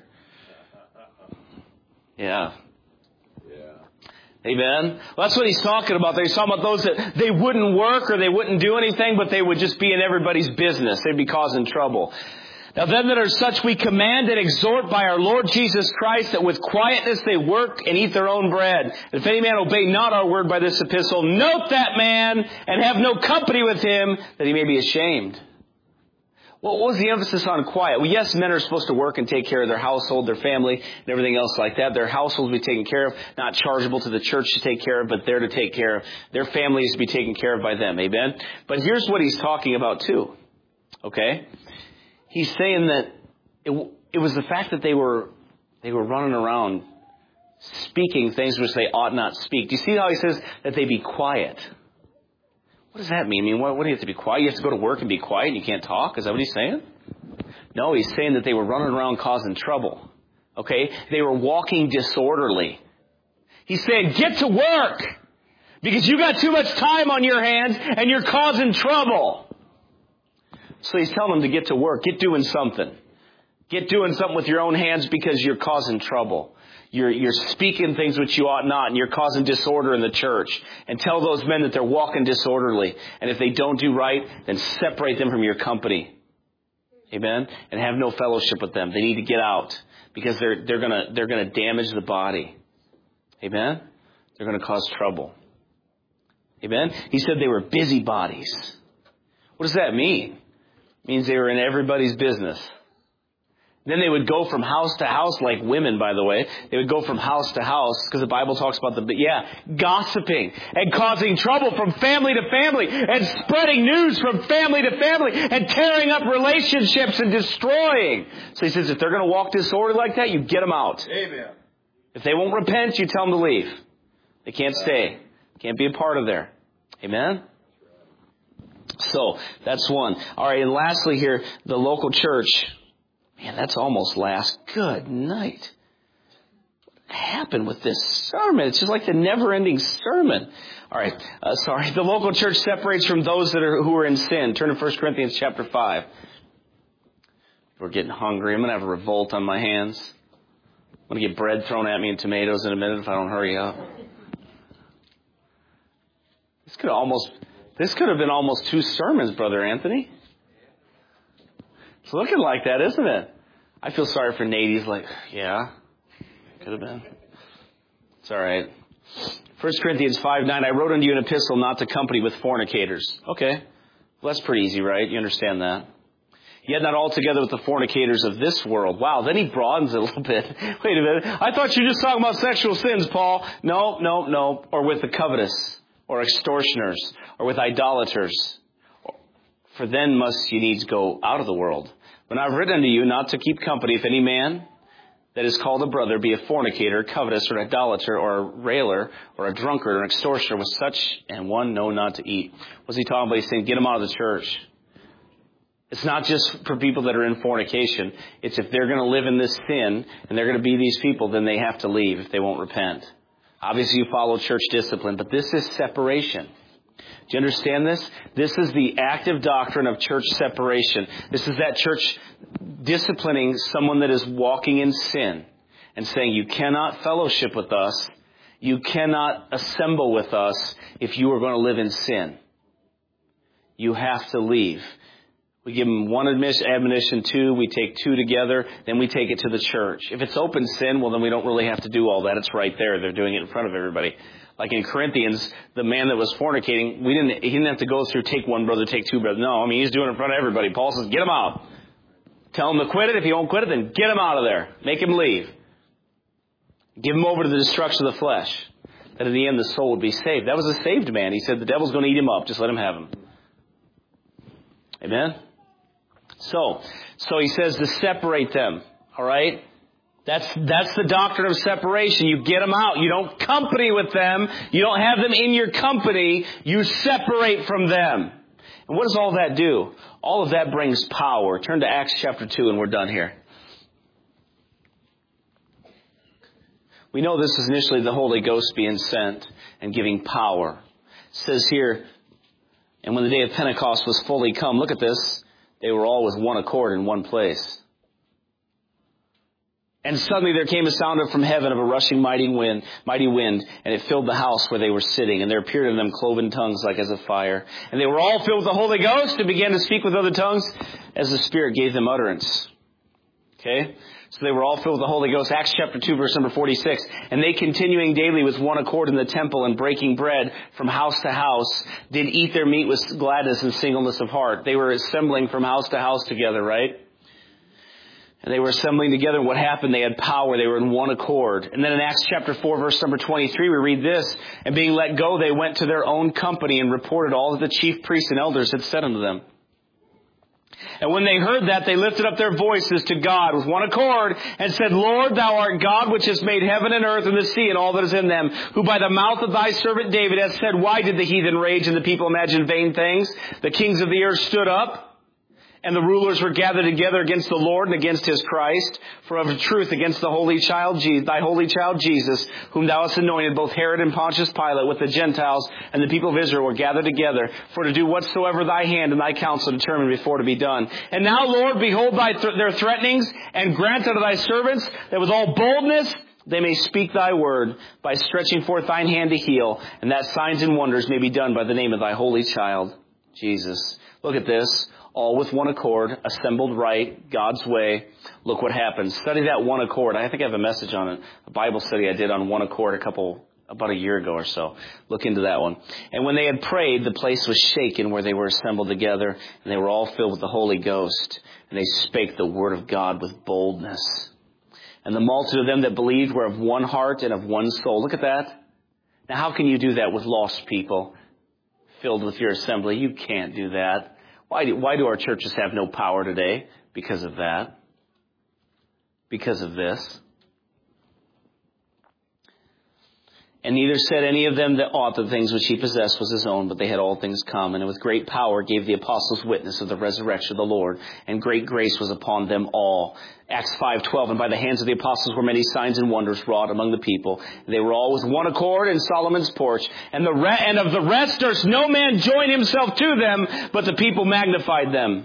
Yeah. Amen. Well, that's what he's talking about there. He's talking about those that they wouldn't work or they wouldn't do anything, but they would just be in everybody's business. They'd be causing trouble. Now them that are such we command and exhort by our Lord Jesus Christ, that with quietness they work and eat their own bread. If any man obey not our word by this epistle, note that man and have no company with him, that he may be ashamed. Well, what was the emphasis on quiet? Well, yes, men are supposed to work and take care of their household, their family, and everything else like that. Their household to be taken care of, not chargeable to the church to take care of, but they're to take care of. Their family is to be taken care of by them. Amen? But here's what he's talking about too. Okay? He's saying that it, it was the fact that they were they were running around speaking things which they ought not speak. Do you see how he says that they be quiet? What does that mean? I mean, what, what do you have to be quiet? You have to go to work and be quiet and you can't talk? Is that what he's saying? No, he's saying that they were running around causing trouble. Okay? They were walking disorderly. He's saying, get to work! Because you got too much time on your hands and you're causing trouble. So he's telling them to get to work. Get doing something. Get doing something with your own hands because you're causing trouble. You're, you're speaking things which you ought not, and you're causing disorder in the church. And tell those men that they're walking disorderly. And if they don't do right, then separate them from your company. Amen? And have no fellowship with them. They need to get out because they're, they're gonna, they're gonna damage the body. Amen? They're gonna cause trouble. Amen? He said they were busybodies. What does that mean? It means they were in everybody's business. Then they would go from house to house, like women, by the way. They would go from house to house, because the Bible talks about the, yeah, gossiping and causing trouble from family to family and spreading news from family to family and tearing up relationships and destroying. So he says, if they're going to walk disorderly like that, you get them out.
Amen.
If they won't repent, you tell them to leave. They can't stay. Can't be a part of there. Amen? So, that's one. All right, and lastly here, the local church. Man, that's almost last. Good night. What happened with this sermon? It's just like the never-ending sermon. All right, uh, sorry. The local church separates from those that are who are in sin. Turn to First Corinthians chapter five. We're getting hungry. I'm going to have a revolt on my hands. I'm going to get bread thrown at me and tomatoes in a minute if I don't hurry up. This could almost, this could have been almost two sermons, Brother Anthony. It's looking like that, isn't it? I feel sorry for Nate. He's like, yeah, could have been. It's all right. First Corinthians five nine, I wrote unto you an epistle not to company with fornicators. Okay. Well, that's pretty easy, right? You understand that. Yet not altogether with the fornicators of this world. Wow, then he broadens it a little bit. Wait a minute. I thought you were just talking about sexual sins, Paul. No, no, no. Or with the covetous, or extortioners, or with idolaters. For then must you needs go out of the world. When I've written unto you not to keep company if any man that is called a brother be a fornicator, covetous, or an idolater, or a railer, or a drunkard, or an extortioner, with such and one know not to eat. What's he talking about? He's saying, get them out of the church. It's not just for people that are in fornication. It's if they're going to live in this sin, and they're going to be these people, then they have to leave if they won't repent. Obviously, you follow church discipline, but this is separation. Do you understand this? This is the active doctrine of church separation. This is that church disciplining someone that is walking in sin and saying, you cannot fellowship with us. You cannot assemble with us if you are going to live in sin. You have to leave. We give them one admonition, two, we take two together, then we take it to the church. If it's open sin, well, then we don't really have to do all that. It's right there. They're doing it in front of everybody. Like in Corinthians, the man that was fornicating, we didn't, he didn't have to go through, take one brother, take two brothers. No, I mean, he's doing it in front of everybody. Paul says, get him out. Tell him to quit it. If he won't quit it, then get him out of there. Make him leave. Give him over to the destruction of the flesh. That in the end the soul would be saved. That was a saved man. He said, the devil's going to eat him up. Just let him have him. Amen? So, so he says to separate them. All right? That's, that's the doctrine of separation. You get them out. You don't company with them. You don't have them in your company. You separate from them. And what does all that do? All of that brings power. Turn to Acts chapter two and we're done here. We know this is initially the Holy Ghost being sent and giving power. It says here, and when the day of Pentecost was fully come, look at this, they were all with one accord in one place. And suddenly there came a sound from heaven of a rushing mighty wind, mighty wind, and it filled the house where they were sitting. And there appeared in them cloven tongues like as of fire. And they were all filled with the Holy Ghost and began to speak with other tongues as the Spirit gave them utterance. Okay? So they were all filled with the Holy Ghost. Acts chapter two, verse number forty-six. And they continuing daily with one accord in the temple and breaking bread from house to house, did eat their meat with gladness and singleness of heart. They were assembling from house to house together, right? And they were assembling together, and what happened? They had power. They were in one accord. And then in Acts chapter four, verse number twenty-three, we read this. And being let go, they went to their own company and reported all that the chief priests and elders had said unto them. And when they heard that, they lifted up their voices to God with one accord and said, Lord, thou art God which has made heaven and earth and the sea and all that is in them, who by the mouth of thy servant David has said, why did the heathen rage and the people imagine vain things? The kings of the earth stood up, and the rulers were gathered together against the Lord and against his Christ, for of a truth against the holy child, Jesus, thy holy child Jesus, whom thou hast anointed, both Herod and Pontius Pilate with the Gentiles and the people of Israel were gathered together, for to do whatsoever thy hand and thy counsel determined before to be done. And now, Lord, behold thy th- their threatenings, and grant unto thy servants that with all boldness they may speak thy word by stretching forth thine hand to heal, and that signs and wonders may be done by the name of thy holy child, Jesus. Look at this. All with one accord, assembled right, God's way. Look what happens. Study that one accord. I think I have a message on it, a Bible study I did on one accord a couple, about a year ago or so. Look into that one. And when they had prayed, the place was shaken where they were assembled together, and they were all filled with the Holy Ghost, and they spake the word of God with boldness. And the multitude of them that believed were of one heart and of one soul. Look at that. Now, how can you do that with lost people filled with your assembly? You can't do that. Why do, why do our churches have no power today? Because of that. Because of this. And neither said any of them that aught the things which he possessed was his own, but they had all things common. And with great power gave the apostles witness of the resurrection of the Lord, and great grace was upon them all. Acts five twelve, and by the hands of the apostles were many signs and wonders wrought among the people. And they were all with one accord in Solomon's porch. And the re- and of the rest durst no man join himself to them, but the people magnified them.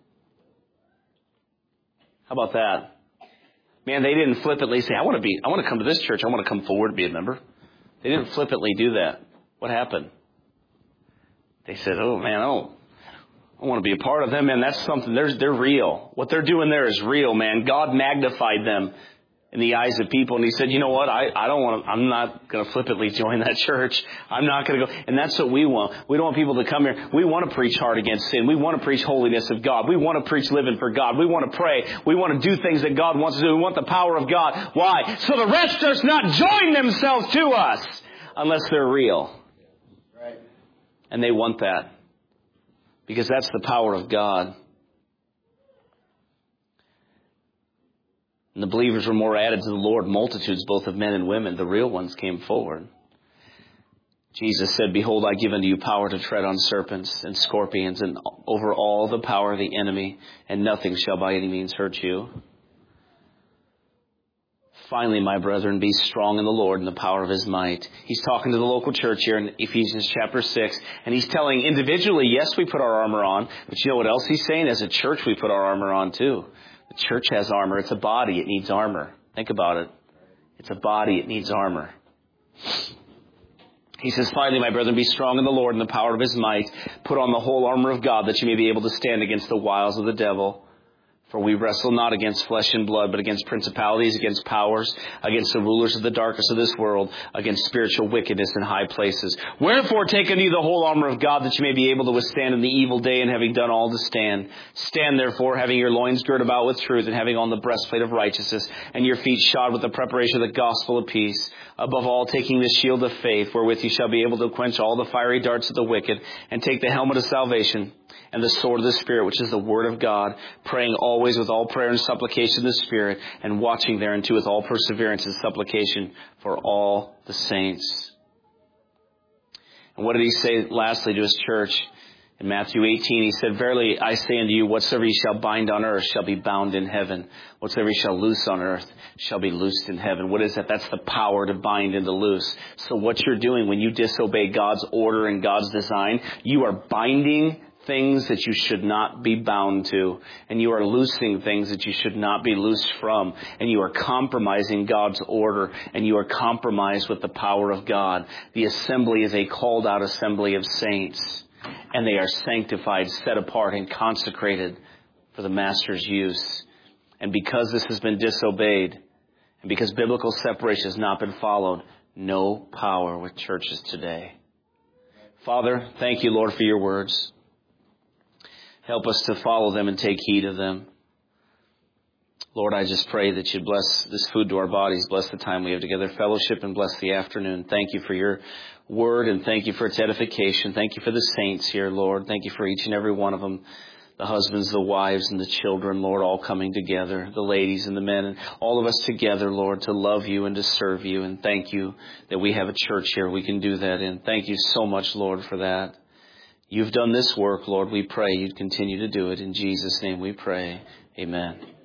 How about that? Man, they didn't flippantly say, I want to be, I want to come to this church. I want to come forward and be a member. They didn't flippantly do that. What happened? They said, oh man, I don't, I want to be a part of them. Man, that's something, they're, they're real. What they're doing there is real, man. God magnified them in the eyes of people. And he said, you know what? I, I don't want to, I'm not going to flippantly join that church. I'm not going to go. And that's what we want. We don't want people to come here. We want to preach hard against sin. We want to preach holiness of God. We want to preach living for God. We want to pray. We want to do things that God wants to do. We want the power of God. Why? So the rest does not join themselves to us unless they're real.
Right.
And they want that. Because that's the power of God. And the believers were more added to the Lord, multitudes both of men and women. The real ones came forward. Jesus said, behold, I give unto you power to tread on serpents and scorpions and over all the power of the enemy, and nothing shall by any means hurt you. Finally, my brethren, be strong in the Lord and the power of his might. He's talking to the local church here in Ephesians chapter six, and he's telling individually, yes, we put our armor on, but you know what else he's saying? As a church, we put our armor on too. The church has armor. It's a body. It needs armor. Think about it. It's a body. It needs armor. He says, finally, my brethren, be strong in the Lord and the power of his might. Put on the whole armor of God that you may be able to stand against the wiles of the devil. For we wrestle not against flesh and blood, but against principalities, against powers, against the rulers of the darkness of this world, against spiritual wickedness in high places. Wherefore take unto you the whole armor of God, that you may be able to withstand in the evil day, and having done all to stand. Stand therefore, having your loins girt about with truth, and having on the breastplate of righteousness, and your feet shod with the preparation of the gospel of peace. Above all, taking the shield of faith, wherewith you shall be able to quench all the fiery darts of the wicked, and take the helmet of salvation, and the sword of the Spirit, which is the word of God, praying always with all prayer and supplication in the Spirit, and watching thereunto with all perseverance and supplication for all the saints. And what did he say lastly to his church? In Matthew eighteen, he said, verily I say unto you, whatsoever ye shall bind on earth shall be bound in heaven. Whatsoever ye shall loose on earth shall be loosed in heaven. What is that? That's the power to bind and to loose. So what you're doing when you disobey God's order and God's design, you are binding things that you should not be bound to, and you are loosing things that you should not be loosed from, and you are compromising God's order, and you are compromised with the power of God. The assembly is a called out assembly of saints, and they are sanctified, set apart, and consecrated for the Master's use. And because this has been disobeyed, and because biblical separation has not been followed, no power with churches today. Father, thank you, Lord, for your words. Help us to follow them and take heed of them. Lord, I just pray that you bless this food to our bodies, bless the time we have together, fellowship, and bless the afternoon. Thank you for your word, and thank you for its edification. Thank you for the saints here, Lord. Thank you for each and every one of them. the husbands, the wives, and the children, Lord, all coming together, the ladies and the men, and all of us together, Lord, to love you and to serve you. And thank you that we have a church here we can do that in. Thank you so much, Lord, for that. You've done this work, Lord. We pray you'd continue to do it. In Jesus' name we pray. Amen.